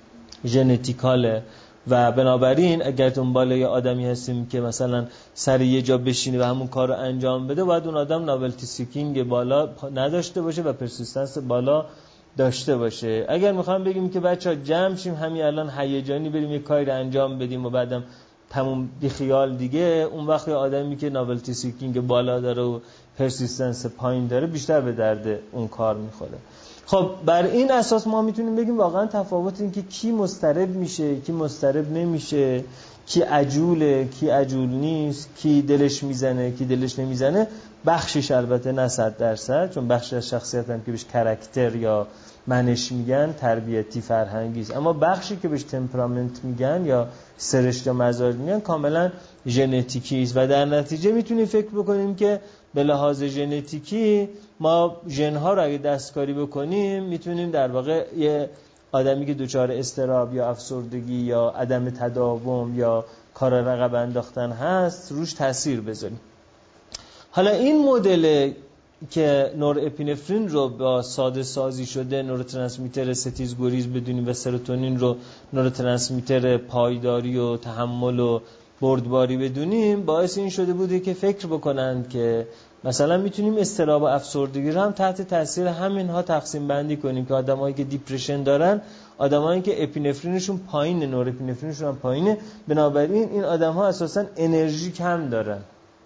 ژنتیکاله و بنابراین اگر دنبال یه آدمی هستیم که مثلا سر یه جا بشینه و همون کار رو انجام بده، باید اون آدم ناولتی سیکینگ بالا نداشته باشه و پرسیستنس بالا داشته باشه. اگر میخوام بگیم که بچه‌ها جمع شیم همین الان هیجانی بریم یه کاری رو انجام بدیم و بعدم تموم بی خیال دیگه، اون وقت آدمی که ناولتی سیکینگ بالا داره و پرسیستنس پایین داره بیشتر به درد اون کار میخوره. خب بر این اساس ما میتونیم بگیم واقعا تفاوت این که کی مضطرب میشه، کی مضطرب نمیشه، کی عجوله، کی عجول نیست، کی دلش میزنه، کی دلش نمیزنه، بخشش البته نه صد درصد، چون بخش از شخصیت هم که بهش کاراکتر یا منش میگن تربیتی فرهنگی است، اما بخشی که بهش تمپرامنت میگن یا سرشت یا مزاج میگن کاملا ژنتیکی است و در نتیجه میتونیم فکر بکنیم که به لحاظ ژنتیکی ما ژن‌ها رو اگه دستکاری بکنیم میتونیم در واقع یه آدمی که دچار اضطراب یا افسردگی یا عدم تداوم یا کار رقم انداختن هست روش تاثیر بذاریم. حالا این مدل که نورپینفرین رو با ساده سازی شده نوروترانسمیتر ستیزگریز بدونیم و سروتونین رو نوروترانسمیتر پایداری و تحمل و بردباری بدونیم، باعث این شده بوده که فکر بکنن که مثلا میتونیم اضطراب و افسردگی رو هم تحت تاثیر همینها تقسیم بندی کنیم که آدمایی که دیپرشن دارن، آدمایی که اپینفرینشون پایینه، نورپینفرینشون هم پایینه، بنابراین این آدم‌ها اساساً انرژی کم دارن،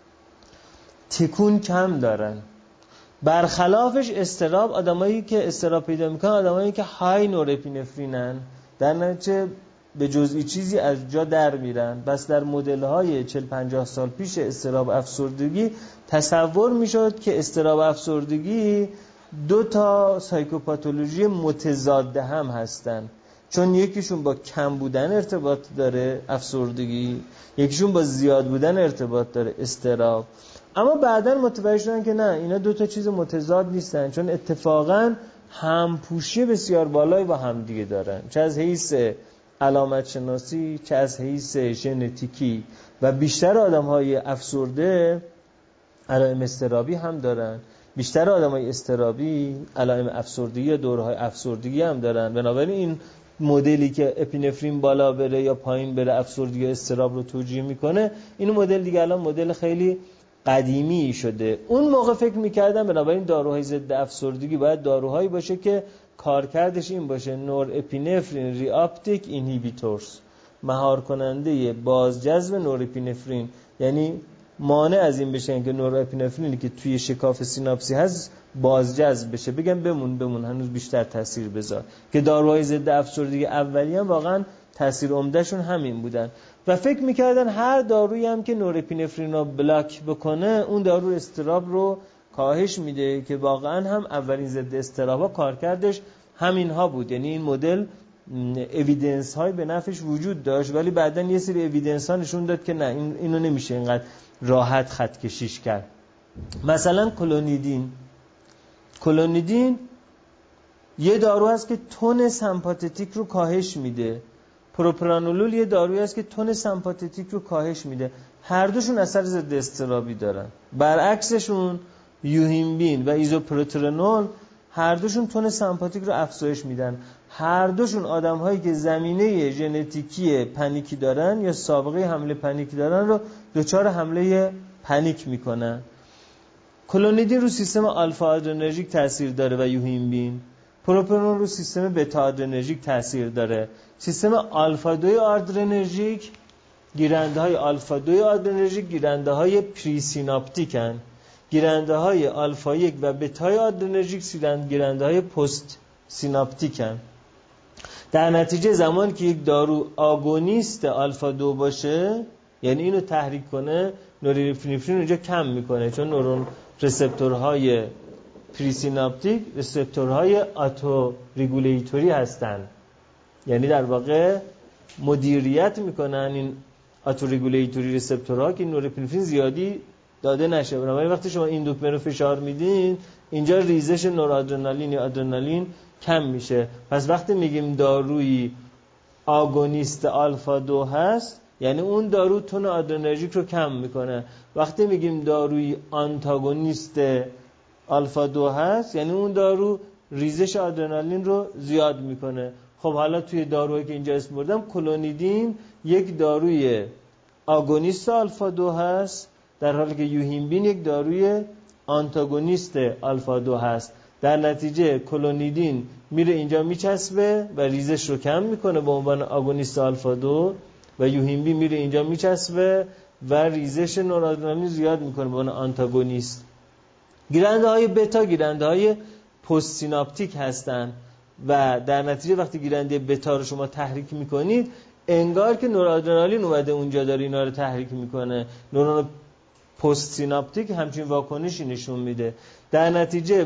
تکون کم دارن. برخلافش اضطراب، آدمایی که اضطراب پیدا میکنن آدمایی که های نورپینفرینن، در نتیجه به جزئی چیزی از جا در میرن. بس در مدل‌های چهل پنجاه سال پیش اضطراب افسردگی تصور میشد که اضطراب افسردگی دو تا سایکوپاتولوژی متضاد هم هستن، چون یکیشون با کم بودن ارتباط داره افسردگی، یکیشون با زیاد بودن ارتباط داره اضطراب. اما بعداً متوجه شدن که نه، اینا دو تا چیز متضاد نیستن، چون اتفاقاً همپوشی بسیار بالایی با هم دیگه دارن، چه از حیث علامت شناسی چه از حیث ژنتیکی. و بیشتر آدم‌های افسرده علائم اضطرابی هم دارن، بیشتر آدم‌های اضطرابی علائم افسردگی یا دوره‌های افسردگی هم دارن. بنابراین این مدلی که اپینفرین بالا بره یا پایین بره افسردگی یا اضطراب رو توجیه میکنه، این مدل دیگه الان مدل خیلی قدیمی شده. اون موقع فکر میکردم بنابراین داروهای ضد افسردگی باید داروهایی باشه که کارکردش این باشه نور اپینفرین ریاپتیک اینهیبیتورز، مهار کننده بازجذب نور اپینفرین، یعنی مانع از این بشن که نور اپینفرینی که توی شکاف سیناپسی هست بازجذب بشه، بگم بمون بمون هنوز بیشتر تاثیر بذار. که داروهای ضد افسردگی اولیه هم واقعا تاثیر عمدهشون همین بودن و فکر میکردن هر دارویی هم که نورپینفرین رو بلاک بکنه اون دارو اضطراب رو کاهش میده، که واقعا هم اولین ضد اضطرابا کارکردش همینها بود. یعنی این مدل اوییدنس های به نفعش وجود داشت، ولی بعدن یه سری اوییدنس ها نشون داد که نه، این اینو نمیشه اینقدر راحت خط کشیش کرد. مثلا کلونیدین کلونیدین یه دارو هست که تون سمپاتیک رو کاهش میده. پروپرانولول یه دارویی هست که تون سمپاتیک رو کاهش میده. هر دوشون اثر ضد اضطرابی دارن. برعکسشون یوهیمبین و ایزوپروترنول هر دوشون تون سمپاتیک رو افزایش میدن. هر دوشون آدم هایی که زمینه ژنتیکی پنیکی دارن یا سابقه حمله پنیکی دارن رو دچار حمله پنیک میکنن. کلونیدین رو سیستم آلفا آدرنرژیک تاثیر داره و یوهیمبین. پروپرانول رو سیستم بتا آدرنرژیک تاثیر داره. سیستم آلفا دو آدرنرژیک گیرنده های آلفا دو آدرنرژیک گیرنده های پری سیناپتیکن. گیرنده های آلفا یک و بتای آدرنرژیک گیرنده های پست سیناپتیکن. در نتیجه زمانی که یک دارو آگونیست آلفا دو باشه، یعنی اینو تحریک کنه، نورپینفرین اونجا کم میکنه، چون نورون رسپتورهای پری سیناپتیک رسپتورهای آتو ریگولیتوری هستن، یعنی در واقع مدیریت میکنن این آتو ریگولیتوری رسپتورها که نورپینفرین زیادی داده نشه. بنابراین وقتی شما ایندوکمین رو فشار میدین، اینجا ریزش نورادرنالین یا آدرنالین کم میشه. پس وقتی میگیم داروی آگونیست آلفا دو هست، یعنی اون دارو تون آدرنرژیک رو کم میکنه. وقتی میگیم داروی آنتاگونیست آلفا دو هست، یعنی اون دارو ریزش آدرنالین رو زیاد میکنه. خب حالا توی داروهایی که اینجا اسم بردم، کلونیدین یک داروی آگونیست آلفا دو هست، در حالی که یوهیمبین یک داروی آنتاگونیست آلفا دو هست. در نتیجه کلونیدین میره اینجا میچسبه و ریزش رو کم میکنه به عنوان آگونیست آلفا دو، و یوهیمبین میره اینجا میچسبه و ریزش نورادرنالین زیاد میکنه به عنوان آنتاگونیست. گیرنده های بتا گیرنده های پست سیناپتیک هستن و در نتیجه وقتی گیرنده بتا رو شما تحریک میکنید، انگار که نورادرنالین اومده اونجا داره اینا رو تحریک میکنه. نورون پست سیناپتیک همچین واکنشی نشون میده. در نتیجه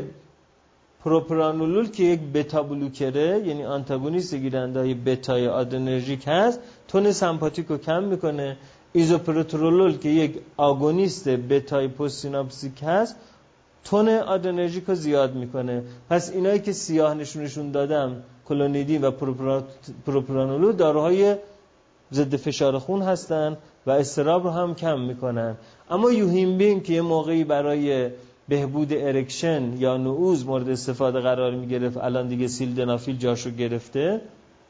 پروپرانولول که یک بتا بلوکره، یعنی آنتاگونیست گیرنده های بتای آدرنرژیک هست، تون سمپاتیک رو کم میکنه. ایزوپروترولول که یک آگونیست بتای پست سیناپتیک هست، تون آدرنرژیک رو زیاد میکنه. پس اینایی که سیاه نشونشون دادم، کلونیدین و پروپرانولول، داروهای ضد فشار خون هستن و اضطراب رو هم کم میکنن. اما یوهیمبین که یه موقعی برای بهبود ارکشن یا نعوذ مورد استفاده قرار میگرفت، الان دیگه سیلدنافیل جاشو گرفته،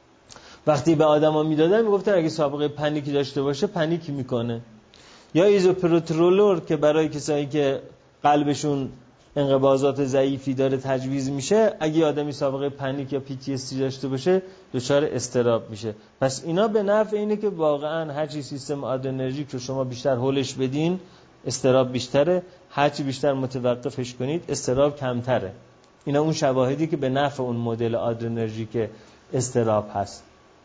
وقتی به آدما میدادن میگفتن اگه سابقه پنیکی داشته باشه پنیک میکنه. یا ایزوپروترولور که برای کسایی که قلبشون انقباضات ضعیفی داره تجویز میشه، اگه آدمی سابقه پنیک یا پی تی اس دی داشته باشه دچار اضطراب میشه. پس اینا به نفع اینه که واقعا هرچی سیستم آدرنرژیک رو شما بیشتر هولش بدین اضطراب بیشتره، هرچی بیشتر متوقفش کنید اضطراب کمتره. اینا اون شواهدی که به نفع اون مدل آدرنرژیک اضطراب هست.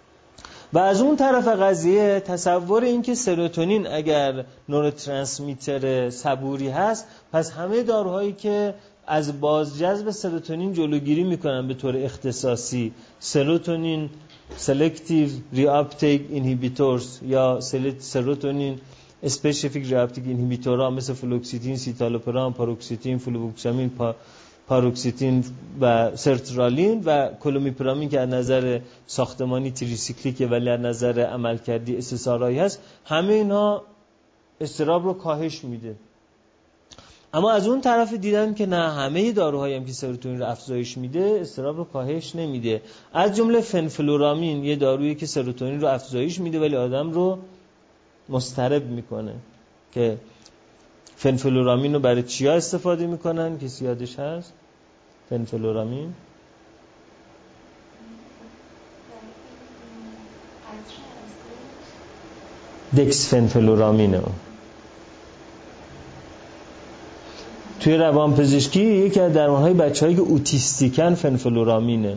و از اون طرف قضیه تصور این که سروتونین اگر نوروترانسمیتر صبوری هست، پس همه داروهایی که از بازجذب سروتونین جلوگیری میکنن به طور اختصاصی، سروتونین سلکتیو ریاپتیک اینهیبیتورز یا سروتونین اسپسیفیک ریاپتیک اینهیبیتورها مثل فلوکسیتین، سیتالوپرام، پاروکسیتین، فلوبوکسامین، پا پاروکسیتین و سرترالین و کلومیپرامین که از نظر ساختمانی تریسیکلیکه ولی از نظر عملکردی اس اس آر آی هست، همه اینا اضطراب رو کاهش میده. اما از اون طرف دیدن که نه، همه داروهایی هم که سروتونین رو افزایش میده اضطراب رو کاهش نمیده. از جمله فنفلورامین یه دارویی که سروتونین رو افزایش میده ولی آدم رو مضطرب میکنه. که فنفلورامین رو برای چیا استفاده میکنن؟ کسی یادش هست؟ فنفلورامین دکس فنفلورامینه. توی روانپزشکی یکی از درمانهای بچه‌هایی که اوتیستیکن فنفلورامینه.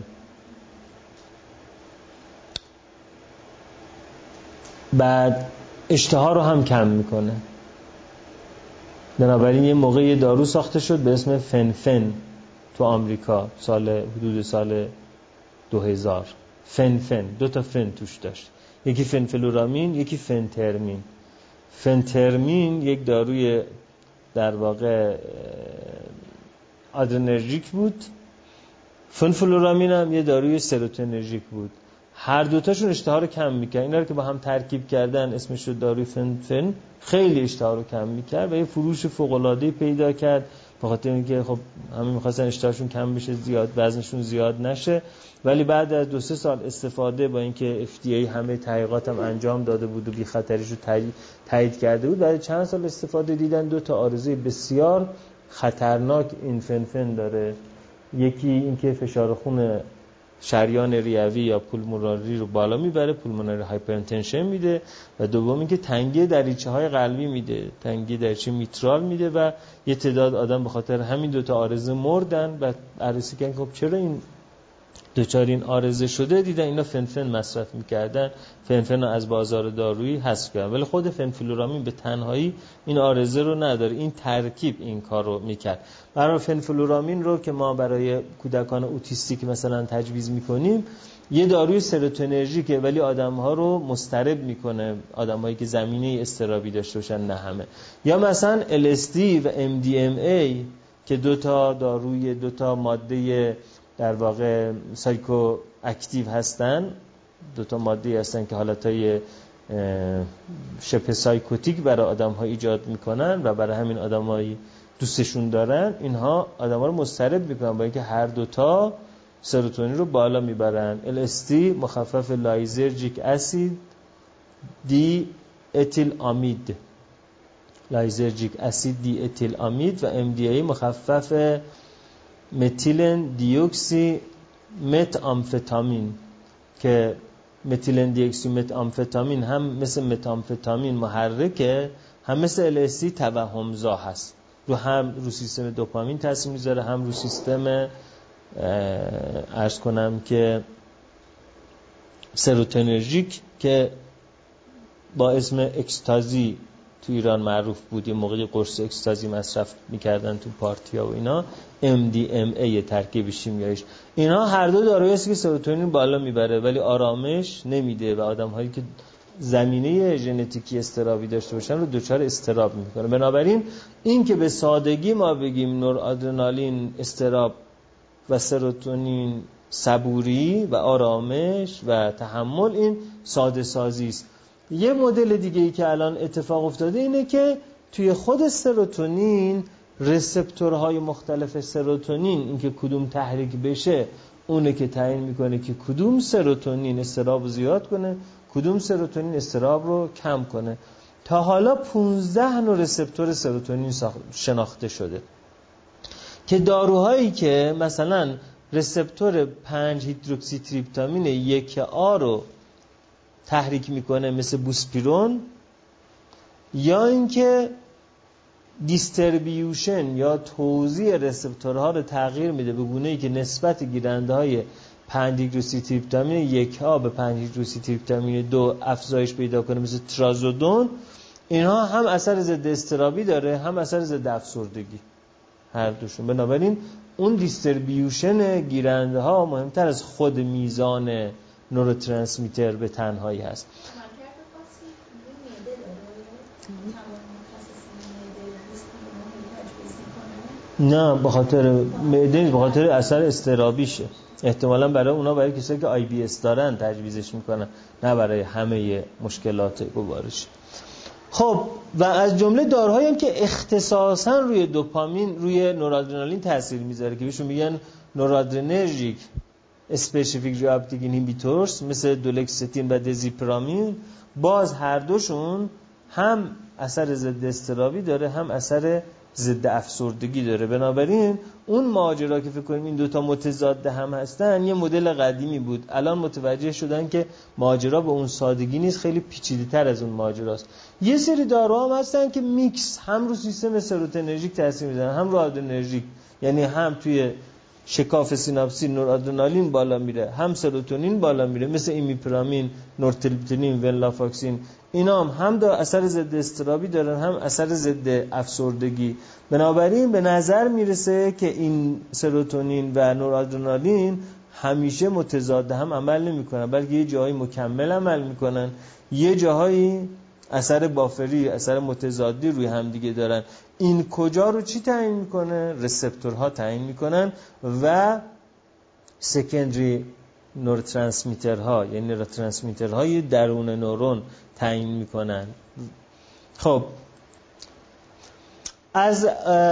بعد اشتها رو هم کم میکنه. بنابراین یه موقع یه دارو ساخته شد به اسم فنفن تو آمریکا، سال حدود سال دو هزار. فنفن دو تا فن توش داشت، یکی فنفلورامین یکی فنترمین. فنترمین یک داروی در واقع آدرنرژیک بود، فنفلورامین هم یه داروی سروتونرژیک بود. هر دوتاشون اشتها رو کم میکرد. اینا رو که با هم ترکیب کردن اسمش رو داروی فنفن، خیلی اشتها رو کم میکرد و یه فروش فوق‌العاده پیدا کرد، به خاطر اینکه خب همه می‌خواستن اشتهاشون کم بشه، زیاد وزنشون زیاد نشه. ولی بعد از دو سه سال استفاده، با اینکه اف دی ای همه تحقیقات هم انجام داده بود و بی خطریش رو تایید کرده بود، بعد چند سال استفاده دیدن دو تا عارضه بسیار خطرناک این فنفن داره. یکی اینکه فشار خون شریان ریوی یا پولموناری رو بالا میبره، پولموناری هایپرتنشن میده، و دوم اینکه تنگی دریچه های قلبی میده، تنگی دریچه میترال میده و یه تعداد آدم به خاطر همین دوتا عارضه مردن. و بررسی کردن خب چرا این دوچار این عارضه شده، دیدن اینا فنفن مصرف میکردن، فنفن رو از بازار دارویی حذف کردن. ولی خود فنفلورامین به تنهایی این عارضه رو نداره، این ترکیب این کار رو میکرد. برای فنفلورامین رو که ما برای کودکان اوتیستیک مثلا تجویز میکنیم، یه داروی سروتونرژیکه ولی آدم‌ها رو مضطرب میکنه، آدم‌هایی که زمینه اضطرابی داشته باشن، نه همه. یا مثلا ال اس دی و ام دی ام ای که دو تا داروی دو تا ماده در واقع سایکو اکتیو هستن، دو تا ماده هستن که حالتهای شبه سایکوتیک برای آدم‌ها ایجاد میکنن و برای همین آدم‌هایی دوستشون دارن، اینها آدم‌ها رو مضطرب میکنن با اینکه هر دوتا سروتونین رو بالا میبرن. ال اس دی مخفف لایزرژیک اسید دی اتیل امید، لایزرژیک اسید دی اتیل امید، و ام دی ای مخفف متیلن دیوکسی مت آمفتامین که متیلن دیوکسی مت آمفتامین هم مثل مت آمفتامین محرکه، هم مثل ال اس دی توهمزا هست، رو هم رو سیستم دوپامین تاثیر میذاره، هم رو سیستم عرض کنم که سروتونرژیک که با اسم اکستازی تو ایران معروف بود. یه موقعی قرص اکستازی مصرف میکردن تو پارتیا و اینا، ام دی ام ای ترکیب شیمیاییش. اینا هر دو دارویی هست که سروتونین بالا میبره ولی آرامش نمیده و آدم‌هایی که زمینه ژنتیکی استرابی داشته باشن رو دچار استراب میکنه. بنابراین این که به سادگی ما بگیم نورآدرنالین استراب و سروتونین صبوری و آرامش و تحمل، این ساده سازی است. یه مدل دیگه ای که الان اتفاق افتاده اینه که توی خود سروتونین رسپتورهای مختلف سروتونین، اینکه کدوم تحریک بشه اونه که تعیین میکنه که کدوم سروتونین استراب رو زیاد کنه، کدوم سروتونین استراب رو کم کنه. تا حالا پانزده نوع رسپتور سروتونین شناخته شده که داروهایی که مثلا رسپتور پنج هیدروکسی تریپتامین یک آ رو تحریک میکنه مثل بوسپیرون، یا اینکه دیستریبیوشن یا توزیع رسپتورها رو تغییر میده به گونه‌ای که نسبت گیرنده های پنج هیدروکسی تریپتامین یک آ به پنج هیدروکسی تریپتامین دو افزایش پیدا کنه مثل ترازودون، اینها هم اثر ضد اضطرابی داره هم اثر ضد افسردگی، هر دوشون. بنابراین اون دیستریبیوشن گیرنده ها مهمتر از خود میزان نوروترانسمیتر به تنهایی هست. نه، به خاطر معده، به خاطر اثر استرابیشه. احتمالاً برای اونا، برای کسایی که آی بی اس دارن تجویزش میکنن، نه برای همه مشکلات گوارش. خب و از جمله داروهایی هم که اختصاصاً روی دوپامین، روی نورادرنالین تاثیر میذاره که بهشون میگن نورادرنرژیک اسپسیفیک ریاپتیک اینهیبیتورز مثل دولکستین و دزیپرامین، باز هر دوشون هم اثر ضد اضطرابی داره هم اثر ضد افسردگی داره. بنابراین اون ماجرا که فکر کنیم این دوتا متضاد هم هستن یه مدل قدیمی بود، الان متوجه شدن که ماجرا به اون سادگی نیست، خیلی پیچیده تر از اون ماجراست. یه سری داروها هم هستن که میکس، هم رو سیستم سروتونرژیک تاثیر میذارن هم رو آدرنرژیک، یعنی هم توی شکاف سیناپسی نورادرنالین بالا میره هم سروتونین بالا میره، مثل ایمیپرامین، نورتریپتالین، ونلافاکسین. اینا هم هم دا اثر ضد اضطرابی دارن هم اثر ضد افسردگی. بنابراین به نظر میرسه که این سروتونین و نورادرنالین همیشه متضاد هم عمل نمیکنن، بلکه یه جایی مکمل عمل میکنن، یه جاهایی اثر بافری، اثر متضادی روی هم دیگه دارن. این کجا رو چی تعیین میکنه؟ رسپتورها تعیین میکنن و سکندری نوروترانسمیترها یعنی نوروترانسمیترهای درون نورون تعیین میکنن. خب از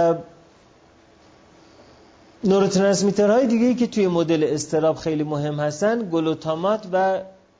نوروترانسمیترهای دیگه‌ای که توی مدل اضطراب خیلی مهم هستن گلوتامات و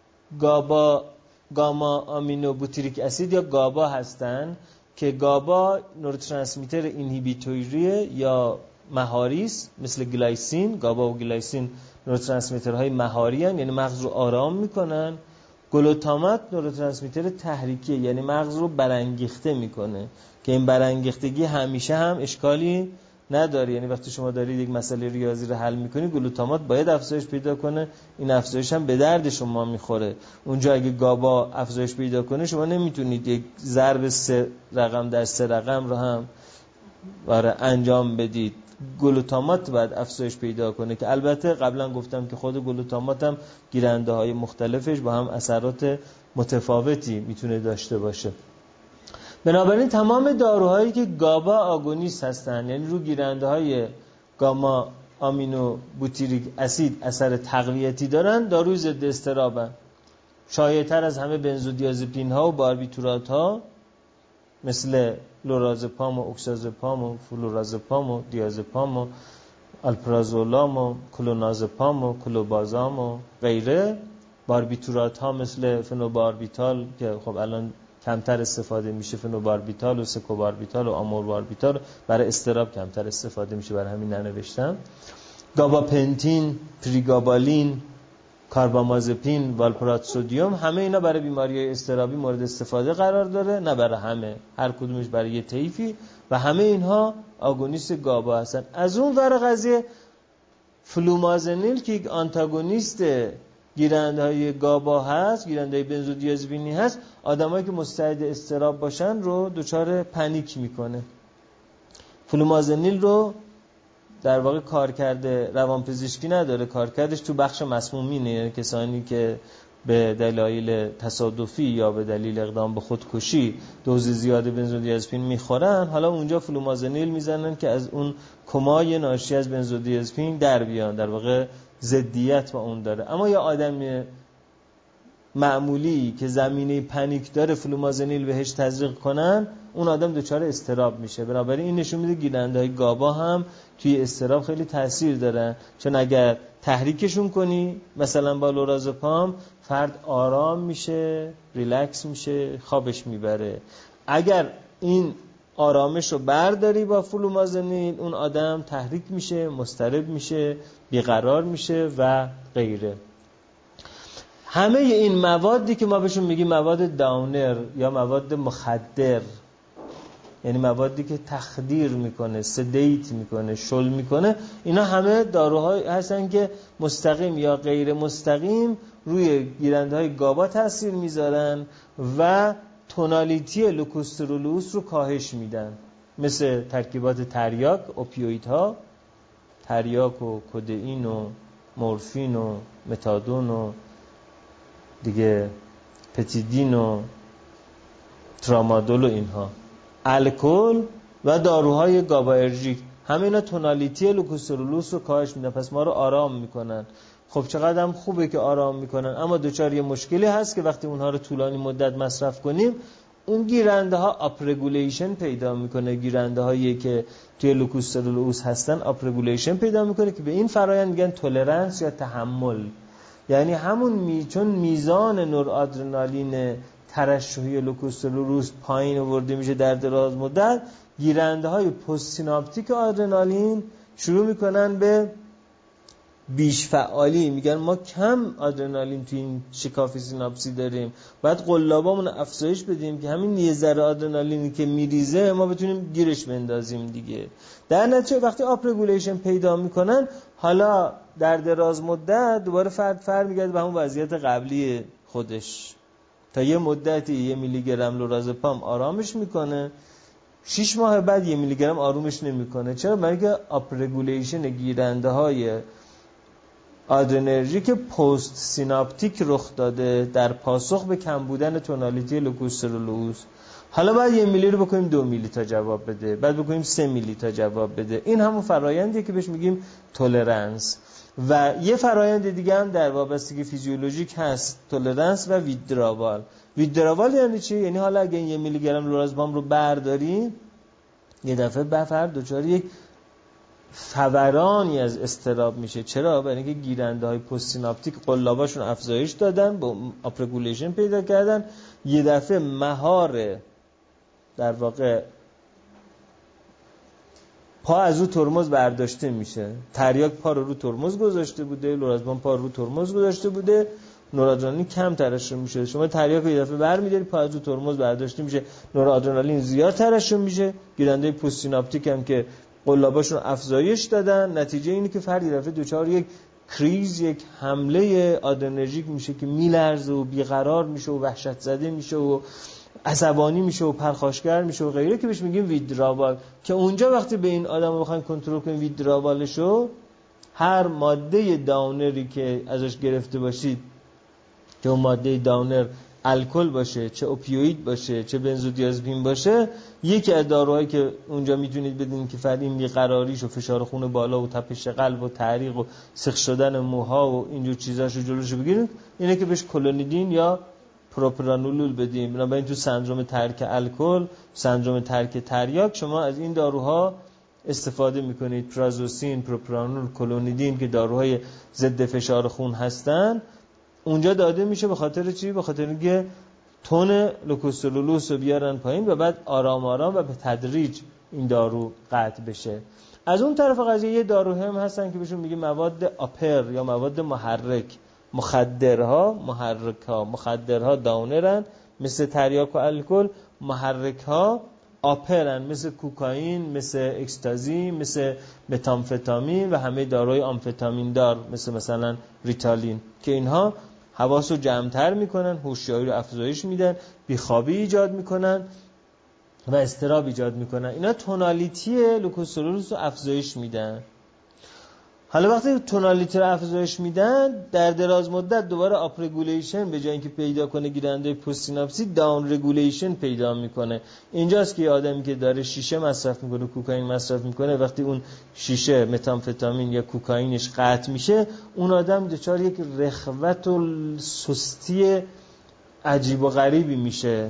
گابا گاما آمینو بوتریک اسید یا گابا هستن که گابا نوروترانسمیتر اینهیبیتوریه یا مهاری است، مثل گلایسین. گابا و گلایسین نوروترانسمیترهای مهاری هستند، یعنی مغز رو آرام میکنن. گلوتامات نوروترانسمیتر تحریکیه، یعنی مغز رو برانگیخته میکنه که این برانگیختگی همیشه هم اشکالی نداره. یعنی وقتی شما دارید یک مسئله ریاضی رو حل میکنید گلوتامات باید افزایش پیدا کنه، این افزایش هم به درد شما میخوره. اونجا اگه گابا افزایش پیدا کنه شما نمیتونید یک ضرب سه رقم در سه رقم رو هم برای انجام بدید. گلوتامات باید افزایش پیدا کنه که البته قبلا گفتم که خود گلوتامات هم گیرنده های مختلفش با هم اثرات متفاوتی میتونه داشته باشه. بنابراین تمام داروهایی که گابا آگونیست هستن، یعنی رو گیرنده های گاما آمینو بوتریک اسید اثر تقویتی دارن، داروی ضد اضطرابن. شایع‌تر از همه بنزودیازپین ها و باربیتورات ها مثل لورازپام و اکسازپام و فلورازپام و دیازپام و الپرازولام و کلونازپام و کلوبازام و غیره. باربیتورات ها مثل فنوباربیتال که خب الان کمتر استفاده میشه، فنوباربیتال و سکوباربیتال و آمورباربیتال برای اضطراب کمتر استفاده میشه، برای همین ننوشتم. گاباپنتین، پریگابالین، کاربامازپین، والپرات سدیم، همه اینا برای بیماری‌های اضطرابی مورد استفاده قرار داره، نه برای همه، هر کدومش برای یه طیفی، و همه اینها آگونیست گابا هستن. از اون ور قضیه فلومازنیل که یک آنتاگونیست گیرنده‌های گابا هست، گیرنده بنزودیازپینی هست، آدمایی که مستعد اضطراب باشن رو دچار پنیک میکنه. فلومازنیل رو در واقع کارکرد روانپزشکی نداره، کارکردش تو بخش مسمومینه، یعنی کسانی که به دلایل تصادفی یا به دلیل اقدام به خودکشی دوز زیاد بنزودیازپین میخورن، حالا اونجا فلومازنیل میزنن که از اون کمای ناشی از بنزودیازپین در بیان، در واقع ضدیت با اون داره. اما یا آدم معمولی که زمینه پنیک داره فلومازنیل بهش تزریق کنن، اون آدم دچار اضطراب میشه. بنابراین این نشون میده گیرنده‌های گابا هم توی اضطراب خیلی تاثیر دارن، چون اگر تحریکشون کنی مثلا با لورازپام، فرد آرام میشه، ریلکس میشه، خوابش میبره. اگر این آرامش رو برداری با فلومازنیل، اون آدم تحریک میشه، مضطرب میشه، بیقرار میشه و غیره. همه این موادی که ما بهشون میگیم مواد داونر یا مواد مخدر، یعنی موادی که تخدیر میکنه، سدیت میکنه، شل میکنه، اینا همه داروهایی هستن که مستقیم یا غیر مستقیم روی گیرنده های گابا تاثیر میذارن و تونالیتی لوکوسترولوس رو کاهش میدن، مثل ترکیبات تریاک، اوپیویدها، تریاک و کدئین و مورفین و متادون و دیگه پتیدین و ترامادول و اینها، الکل و داروهای گابارژیک، همه اینا تونالیتی لوکوسترولوس رو کاهش میدن، پس ما رو آرام میکنن. خب چقدر هم خوبه که آرام میکنن، اما دوچار یه مشکلی هست که وقتی اونها رو طولانی مدت مصرف کنیم، اون گیرنده ها اپرگولیشن پیدا میکنه. گیرنده هایی که توی لوکوسترولوس هستن اپرگولیشن پیدا میکنه که به این فرآیند میگن تولرنس یا تحمل. یعنی همون می چون میزان نورآدرنالین ترشحی لوکوسترولوس پایین آورده میشه در دراز مدت، گیرنده های پست سیناپتیک آدرنالین شروع میکنن به بیش فعالی، میگن ما کم آدرنالین توی این شکاف سیناپسی داریم، باید قلابامون افزایش بدیم که همین یه ذره آدرنالینی که میریزه ما بتونیم گیرش بندازیم دیگه. در نتیجه وقتی آپرگولیشن پیدا میکنن، حالا در دراز مدت دوباره فرد فرد میگرده به همون وضعیت قبلی خودش. تا یه مدتی یه میلی گرم لورازپام آرامش میکنه، شش ماه بعد یه میلی گرم آرومش نمیکنه. چرا؟ برای اینکه آپرگولیشن گیرنده های آدرنرژیک پست سیناپتیک رخ داده در پاسخ به کم بودن تونالیتی لوکوسترولوس. حالا باید یه میلی رو بکنیم دو میلی تا جواب بده، بعد بکنیم سه میلی تا جواب بده. این همون فرایندیه که بهش میگیم تولرنس. و یه فرایند دیگه هم در وابستگی فیزیولوژیک هست، تولرنس و ویدراوال. ویدراوال یعنی چی؟ یعنی حالا اگه یه میلی گرم لورازپام رو برداریم، یه دفعه بفر دچار یک فورانی از اضطراب میشه. چرا؟ برای اینکه گیرنده های پست سیناپتیک قلاباشون افزایش دادن، با آپرگولیشن پیدا کردن، یه دفعه مهار در واقع پا از رو ترمز برداشته میشه. تریاک پا رو رو ترمز گذاشته بوده، لورازپام پا رو رو ترمز گذاشته بوده، نورادرنالین کم ترشح میشه. شما تریاک رو یه دفعه برمی‌داری، پا از رو ترمز برداشته میشه، نورادرنالین زیاد ترشح میشه، گیرنده پست سیناپتیک هم که قلاباشون افزایش دادن، نتیجه اینه که فرد یه دفعه دچار یک کریز، یک حمله آدرنرژیک میشه که میلرزه و بیقرار میشه و وحشت زده میشه و عصبانی میشه و پرخاشگر میشه و غیره، که بهش میگیم ویدراوال. که اونجا وقتی به این آدم رو بخوایم کنترل کنیم ویدراوالشو، هر ماده داونری که ازش گرفته باشید، که اون ماده داونر الکل باشه، چه اوپیوید باشه، چه بنزودیازپین باشه، یکی از داروهایی که اونجا میتونید بدین که فرد این بیقراریش و فشار خون بالا و تپش قلب و تعریق و سرخ شدن موها و اینجور چیزاشو جلوشو بگیرید، اینه که بهش کلونیدین یا پروپرانولول بدیم. بنابراین تو سندروم ترک الکل، سندروم ترک تریاک، شما از این داروها استفاده میکنید. پرازوسین، پروپرانول، کلونیدین که داروهای ضد فشار خون هستن، اونجا داده میشه. به خاطر چی؟ به خاطر اینکه تون لوکوسترولوس رو بیارن پایین و بعد آرام آرام و به تدریج این دارو قطع بشه. از اون طرف قضیه یه دارو هم هستن که بهشون میگه مواد آپر یا مواد محرک. مخدرها محرکها، مخدرها داونرن مثل تریاک و الکل، محرکها آپرن مثل کوکائین، مثل اکستازی، مثل متامفتامین و همه داروهای آمفتامین دار مثل مثلا ریتالین، که اینها حواس رو جمع‌تر میکنن، هوشیاری رو افزایش میدن، بیخوابی ایجاد میکنن و اضطراب ایجاد میکنن. اینا تونالیتی لوکوسترولوس رو افزایش میدن. حالا وقتی تونالیتی رو افزایش میدن، در دراز مدت دوباره آپ رگولیشن به جای اینکه پیدا کنه گیرنده پست سیناپسی، داون رگولیشن پیدا میکنه. اینجاست که یه آدمی که داره شیشه مصرف میکنه، کوکائین مصرف میکنه، وقتی اون شیشه متامفتامین یا کوکائینش قطع میشه، اون آدم دچار یک رخوت و سستی عجیب و غریبی میشه،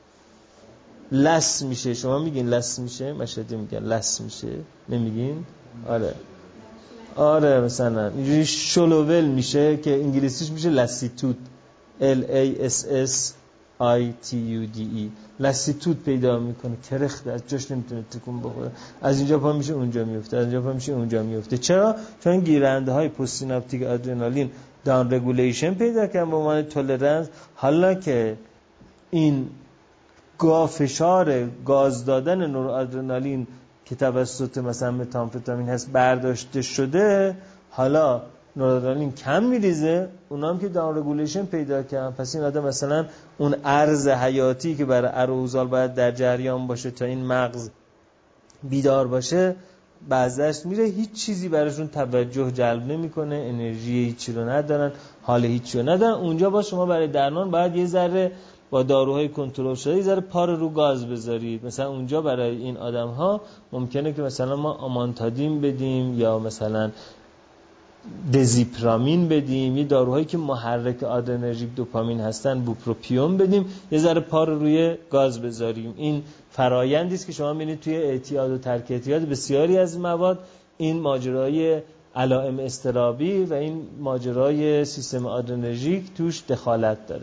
لس میشه. شما میگین لس میشه؟ مشهدی میگن لس میشه، نمیگین؟ آره آره مثلا اینجوری شلوول میشه که انگلیسیش میشه لاسیتود، L A S S I T U D E، لاسیتود پیدا میکنه، کرخت از جاش نمیتونه تکون بخوره، از اینجا پا میشه اونجا میفته، از اینجا پا میشه اونجا میفته. چرا؟ چون گیرنده های پست سیناپتیک آدرنالین داون رگولیشن پیدا کردن به عنوان تولرنس. حالا که این گا فشار گاز دادن نورآدرنالین که توسط مثلا متامفتامین هست برداشته شده، حالا نورادرنالین کم میریزه، اونا هم که داون رگولیشن پیدا کردن. پس این آدم مثلا اون عرض حیاتی که برای اروزال باید در جریان باشه تا این مغز بیدار باشه، بعضیش میره، هیچ چیزی براشون توجه جلب نمیکنه، انرژی هیچی رو ندارن، حال هیچی رو ندارن. اونجا با شما برای درمان باید یه ذره با داروهای کنترل شده یه ذره پا رو گاز بذارید. مثلا اونجا برای این آدم ها ممکنه که مثلا ما آمانتادین بدیم یا مثلا دزیپرامین بدیم، یه داروهایی که محرک آدرنرژیک دوپامین هستن، بوپروپیون بدیم، یه ذره پا رو روی گاز بذاریم. این فرآیندی است که شما می‌بینید توی اعتیاد و ترک اعتیاد بسیاری از مواد این ماجرای علائم اضطرابی و این ماجرای سیستم آدرنرژیک توش دخالت داره.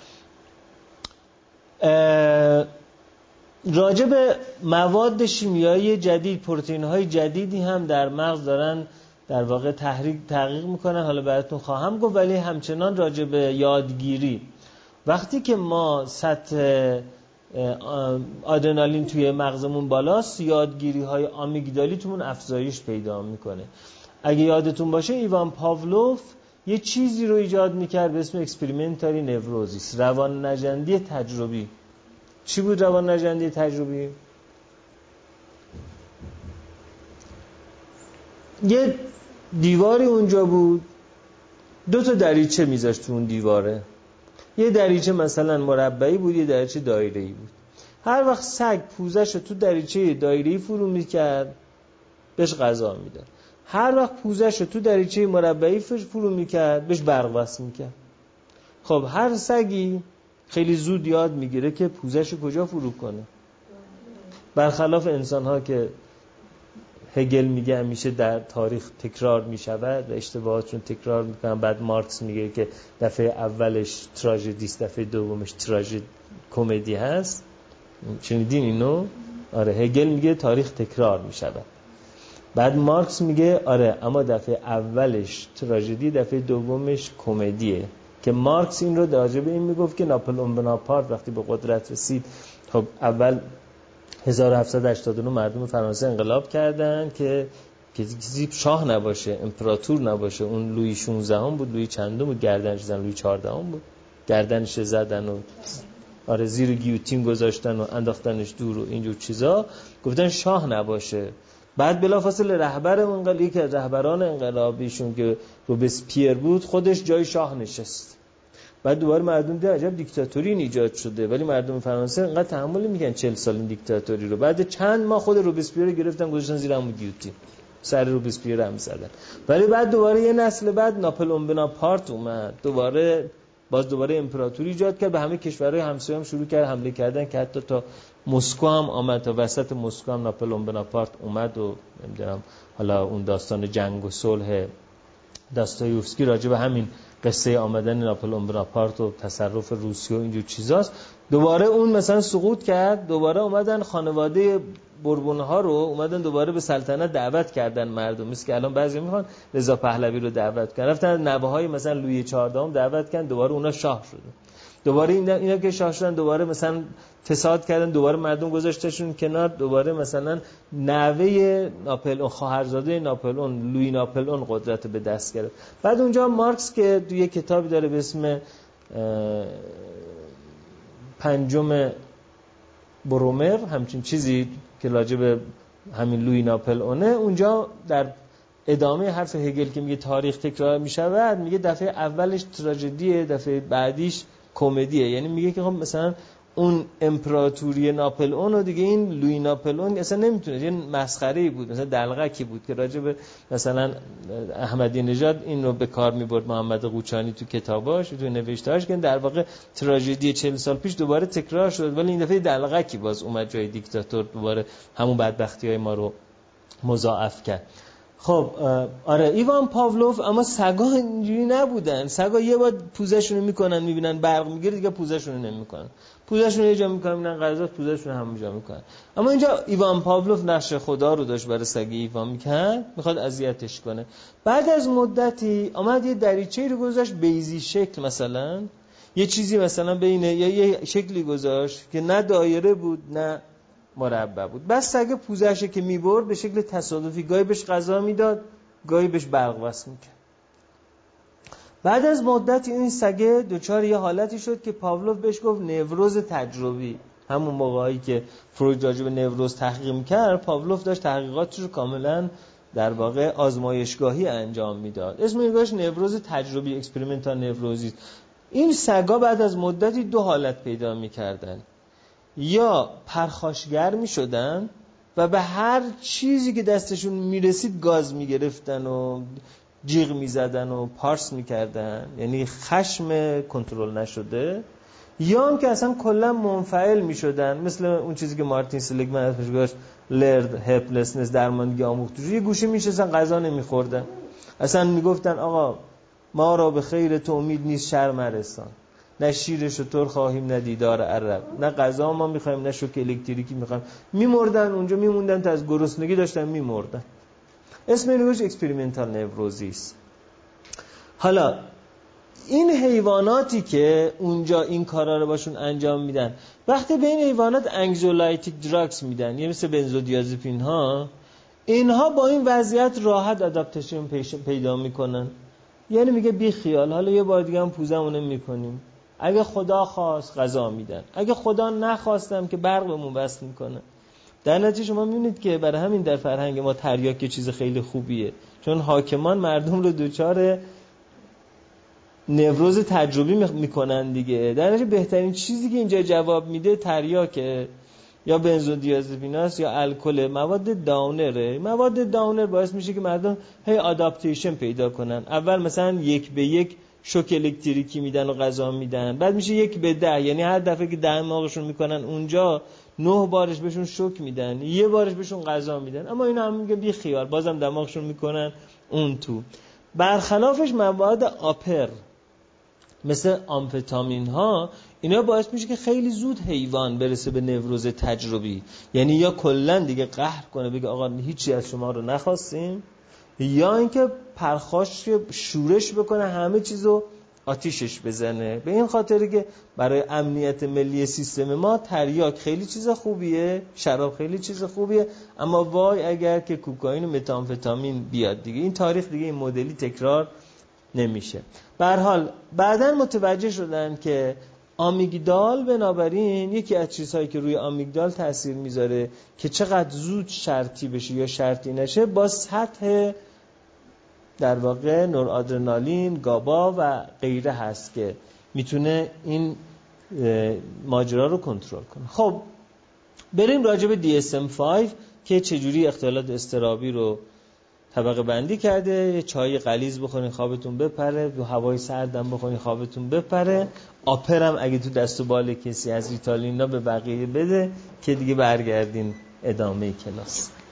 راجع به مواد شیمیایی جدید، پروتئین‌های جدیدی هم در مغز دارن در واقع تحریک تحقیق میکنن، حالا براتون خواهم گفت. ولی همچنان راجع به یادگیری، وقتی که ما سطح آدرنالین توی مغزمون بالاست، یادگیری های آمیگدالی تومون افزایش پیدا میکنه. اگه یادتون باشه ایوان پاولوف یه چیزی رو ایجاد میکرد به اسم اکسپریمنتاری نوروزیس، روان نژندی تجربی. چی بود روان نژندی تجربی؟ یه دیواری اونجا بود، دو تا دریچه میذاشت تو اون دیواره. یه دریچه مثلا مربعی بود، یه دریچه دایره‌ای بود. هر وقت سگ پوزش رو تو دریچه دایره‌ای فرو میکرد بهش غذا میداد، هر وقت پوزش رو تو دریچه مربعی فرو میکرد بهش برق وصل میکرد. خب هر سگی خیلی زود یاد میگیره که پوزش رو کجا فرو کنه، برخلاف انسان ها که هگل میگه همیشه در تاریخ تکرار میشود و اشتباهاتشون تکرار میکنن. بعد مارکس میگه که دفعه اولش تراژدی است، دفعه دومش تراژدی کمدی هست. شنیدین اینو؟ آره، هگل میگه تاریخ تکرار میشود، بعد مارکس میگه آره اما دفعه اولش تراژدی، دفعه دومش کمدیه. که مارکس این رو راجع به این میگفت که ناپلئون بناپارت وقتی به قدرت رسید، خب اول هزار و هفتصد و هشتاد و نه مردم فرانسه انقلاب کردن که کسی شاه نباشه، امپراتور نباشه. اون لویی شانزده هم بود، لویی چندم بود، گردنش زدن، لویی چهارده هم بود، گردنش زدن و آره زیر گیوتین گذاشتن و انداختنش دور و اینجور چیزا، گفتن شاه نباشه. بعد بلافاصله رهبر انقلاب، یکی از رهبران انقلابیشون که روبسپیر بود، خودش جای شاه نشست. بعد دوباره مردم دیدن عجب دیکتاتوری ایجاد شده، ولی مردم فرانسه انقدر تحمل میکنن چهل سال این دیکتاتوری رو. بعد چند ماه خود روبسپیر رو گرفتن گذاشتن زیر همون گیوتین، سر روبسپیر هم زدن. ولی بعد دوباره یه نسل بعد ناپلئون بناپارت اومد، دوباره باز دوباره امپراتوری ایجاد کرد، به همه کشورهای همسایه هم شروع کرد حمله کردن که حتی تا مسکو هم آمد، تا وسط مسکو هم ناپلئون بناپارت اومد. و نمیدونم حالا اون داستان جنگ و صلح داستایوفسکی راجع به همین قصه آمدن ناپلئون بناپارت و تصرف روسیه و اینجور چیزاست. دوباره اون مثلا سقوط کرد، دوباره اومدن خانواده بوربون ها رو اومدن دوباره به سلطنت دعوت کردن مردم، مثل که الان بعضی میخوان رضا پهلوی رو دعوت کردن، رفتن نوه‌های مثلا لویی چهاردهم دعوت کردن، دوباره اونا شاه شدن. دوباره اینا اینا که شاه شدن دوباره مثلا فساد کردن، دوباره مردم گذاشتشون کنار، دوباره مثلا نوه ناپلئون، خواهرزاده ناپلئون، لویی ناپلئون قدرت به دست گرفت. بعد اونجا مارکس که توی کتابی داره به اسم پنجم برومر همچین چیزی که راجع به همین لویی ناپلئونه، اونجا در ادامه حرف هگل که میگه تاریخ تکرار میشود، میگه دفعه اولش تراژدیه، دفعه بعدیش کمدیه. یعنی میگه که خب مثلا اون امپراتوری ناپلئون و دیگه این لویی ناپلئون اصلا نمیتونه، یه مسخره‌ای بود، مثلا دلغکی بود که راجع به مثلا احمدی نژاد این رو به کار میبرد محمد قوچانی تو کتاباش تو نوشتهاش، که در واقع تراژدی چهل سال پیش دوباره تکرار شد، ولی این دفعه دلغکی باز اومد جای دیکتاتور، دوباره همون بدبختی‌های ما رو مضاعف کرد. خب آره ایوان پاولوف، اما سگا اینجوری نبودن. سگا یه بار پوزشونو میکنن میبینن برق میگیره دیگه پوزشونو نمیکنن، پوزشونو یه جا میکنن میبینن غذا، پوزشونو همون جا میکنن. اما اینجا ایوان پاولوف نقش خدا رو داشت برای سگ ایوان میکرد، میخواد اذیتش کنه. بعد از مدتی آمد یه دریچه‌ای رو گذاشت بیضی شکل، مثلا یه چیزی مثلا بین یا یه شکلی گذاشت که نه دایره بود نه مربع بود. بس سگ پوزشه که میبرد به شکل تصادفی گاهی بهش غذا میداد، گاهی بهش برق وصل میکرد. بعد از مدتی این سگ دوچار یه حالتی شد که پاولوف بهش گفت نوروز تجربی. همون موقعی که فروید راجع به نوروز تحقیق میکرد، پاولوف داشت تحقیقاتش رو کاملا در واقع آزمایشگاهی انجام میداد. اسم این گاهش نوروز تجربی، اکسپریمنتال نوروزی. این سگا بعد از مدتی دو حالت پیدا میکردن، یا پرخاشگر می شدن و به هر چیزی که دستشون می رسید گاز می گرفتن و جیغ می زدن و پارس می کردن، یعنی خشم کنترل نشده، یا هم که اصلا کلا منفعل می شدن، مثل اون چیزی که مارتین سلیگمن ازش گفت لرد هلپلسنس، درماندگی آموختگی. یه گوشه می شستن غذا نمی خوردن، اصلا می گفتن آقا ما را به خیر تو امید نیست شرم رسان، نه شیر شتر خواهیم نه دیدار عرب، نه غذا ما میخوایم نه شوک الکتریکی میخوایم. میمردن اونجا، میموندن تا از گرسنگی داشتن میمردن. اسم این روش اکسپریمنتال نوروزیست. حالا این حیواناتی که اونجا این کارا رو باشون انجام میدن، وقتی به این حیوانات انگزولایتیک دراگز میدن، یعنی مثل بنزودیازپین ها، اینها با این وضعیت راحت ادپتیشن پیدا میکنن. یعنی میگه بی خیال، حالا یه بار دیگه هم پوزمونه میکنیم، اگه خدا خواست غذا میدن، اگه خدا نخواستم که برق بهمون وصل میکنه. در نتیجه شما میبینید که برای همین در فرهنگ ما تریاک یه چیز خیلی خوبیه، چون حاکمان مردم رو دوچار نوروز تجربی میکنن دیگه. در نتیجه بهترین چیزی که اینجا جواب میده تریاکه. یا بنزودیازپیناست یا الکل، مواد داونره. مواد داونر باعث میشه که مردم هی آداپتیشن پیدا کنن. اول مثلا یک به یک شوک الکتریکی میدن و غذا میدن، بعد میشه یک به ده، یعنی هر دفعه که دماغشون میکنن اونجا نه بارش بهشون شوک میدن، یه بارش بهشون غذا میدن، اما اینا هم میگه بی خیال، بازم دماغشون میکنن اون تو. برخلافش مواد آپر مثل آمفتامین ها، اینا باعث میشه که خیلی زود حیوان برسه به نوروز تجربی، یعنی یا کلا دیگه قهر کنه بگه آقا هیچی از شما رو نخواستیم، یا اینکه پرخاش شورش بکنه همه چیزو آتیشش بزنه. به این خاطره که برای امنیت ملی سیستم ما تریاک خیلی چیز خوبیه، شراب خیلی چیز خوبیه، اما وای اگر که کوکائین و متامفتامین بیاد دیگه این تاریخ دیگه این مدلی تکرار نمیشه. به هر حال بعداً متوجه شدن که آمیگدال بنابراین یکی از چیزهایی که روی آمیگدال تاثیر میذاره که چقدر زود شرطی بشه یا شرطی نشه با سطح در واقع نورآدرنالین، گابا و غیره هست که میتونه این ماجرا رو کنترل کنه. خب بریم راجع به دی اس ام پنج که چجوری اختلالات اضطرابی رو طبقه بندی کرده. یه چای غلیظ بخورین خوابتون بپره، تو هوای سردم بخورین خوابتون بپره، آپرم اگه تو دست و بال کسی از ریتالینا به بقیه بده که دیگه برگردین ادامه کلاس.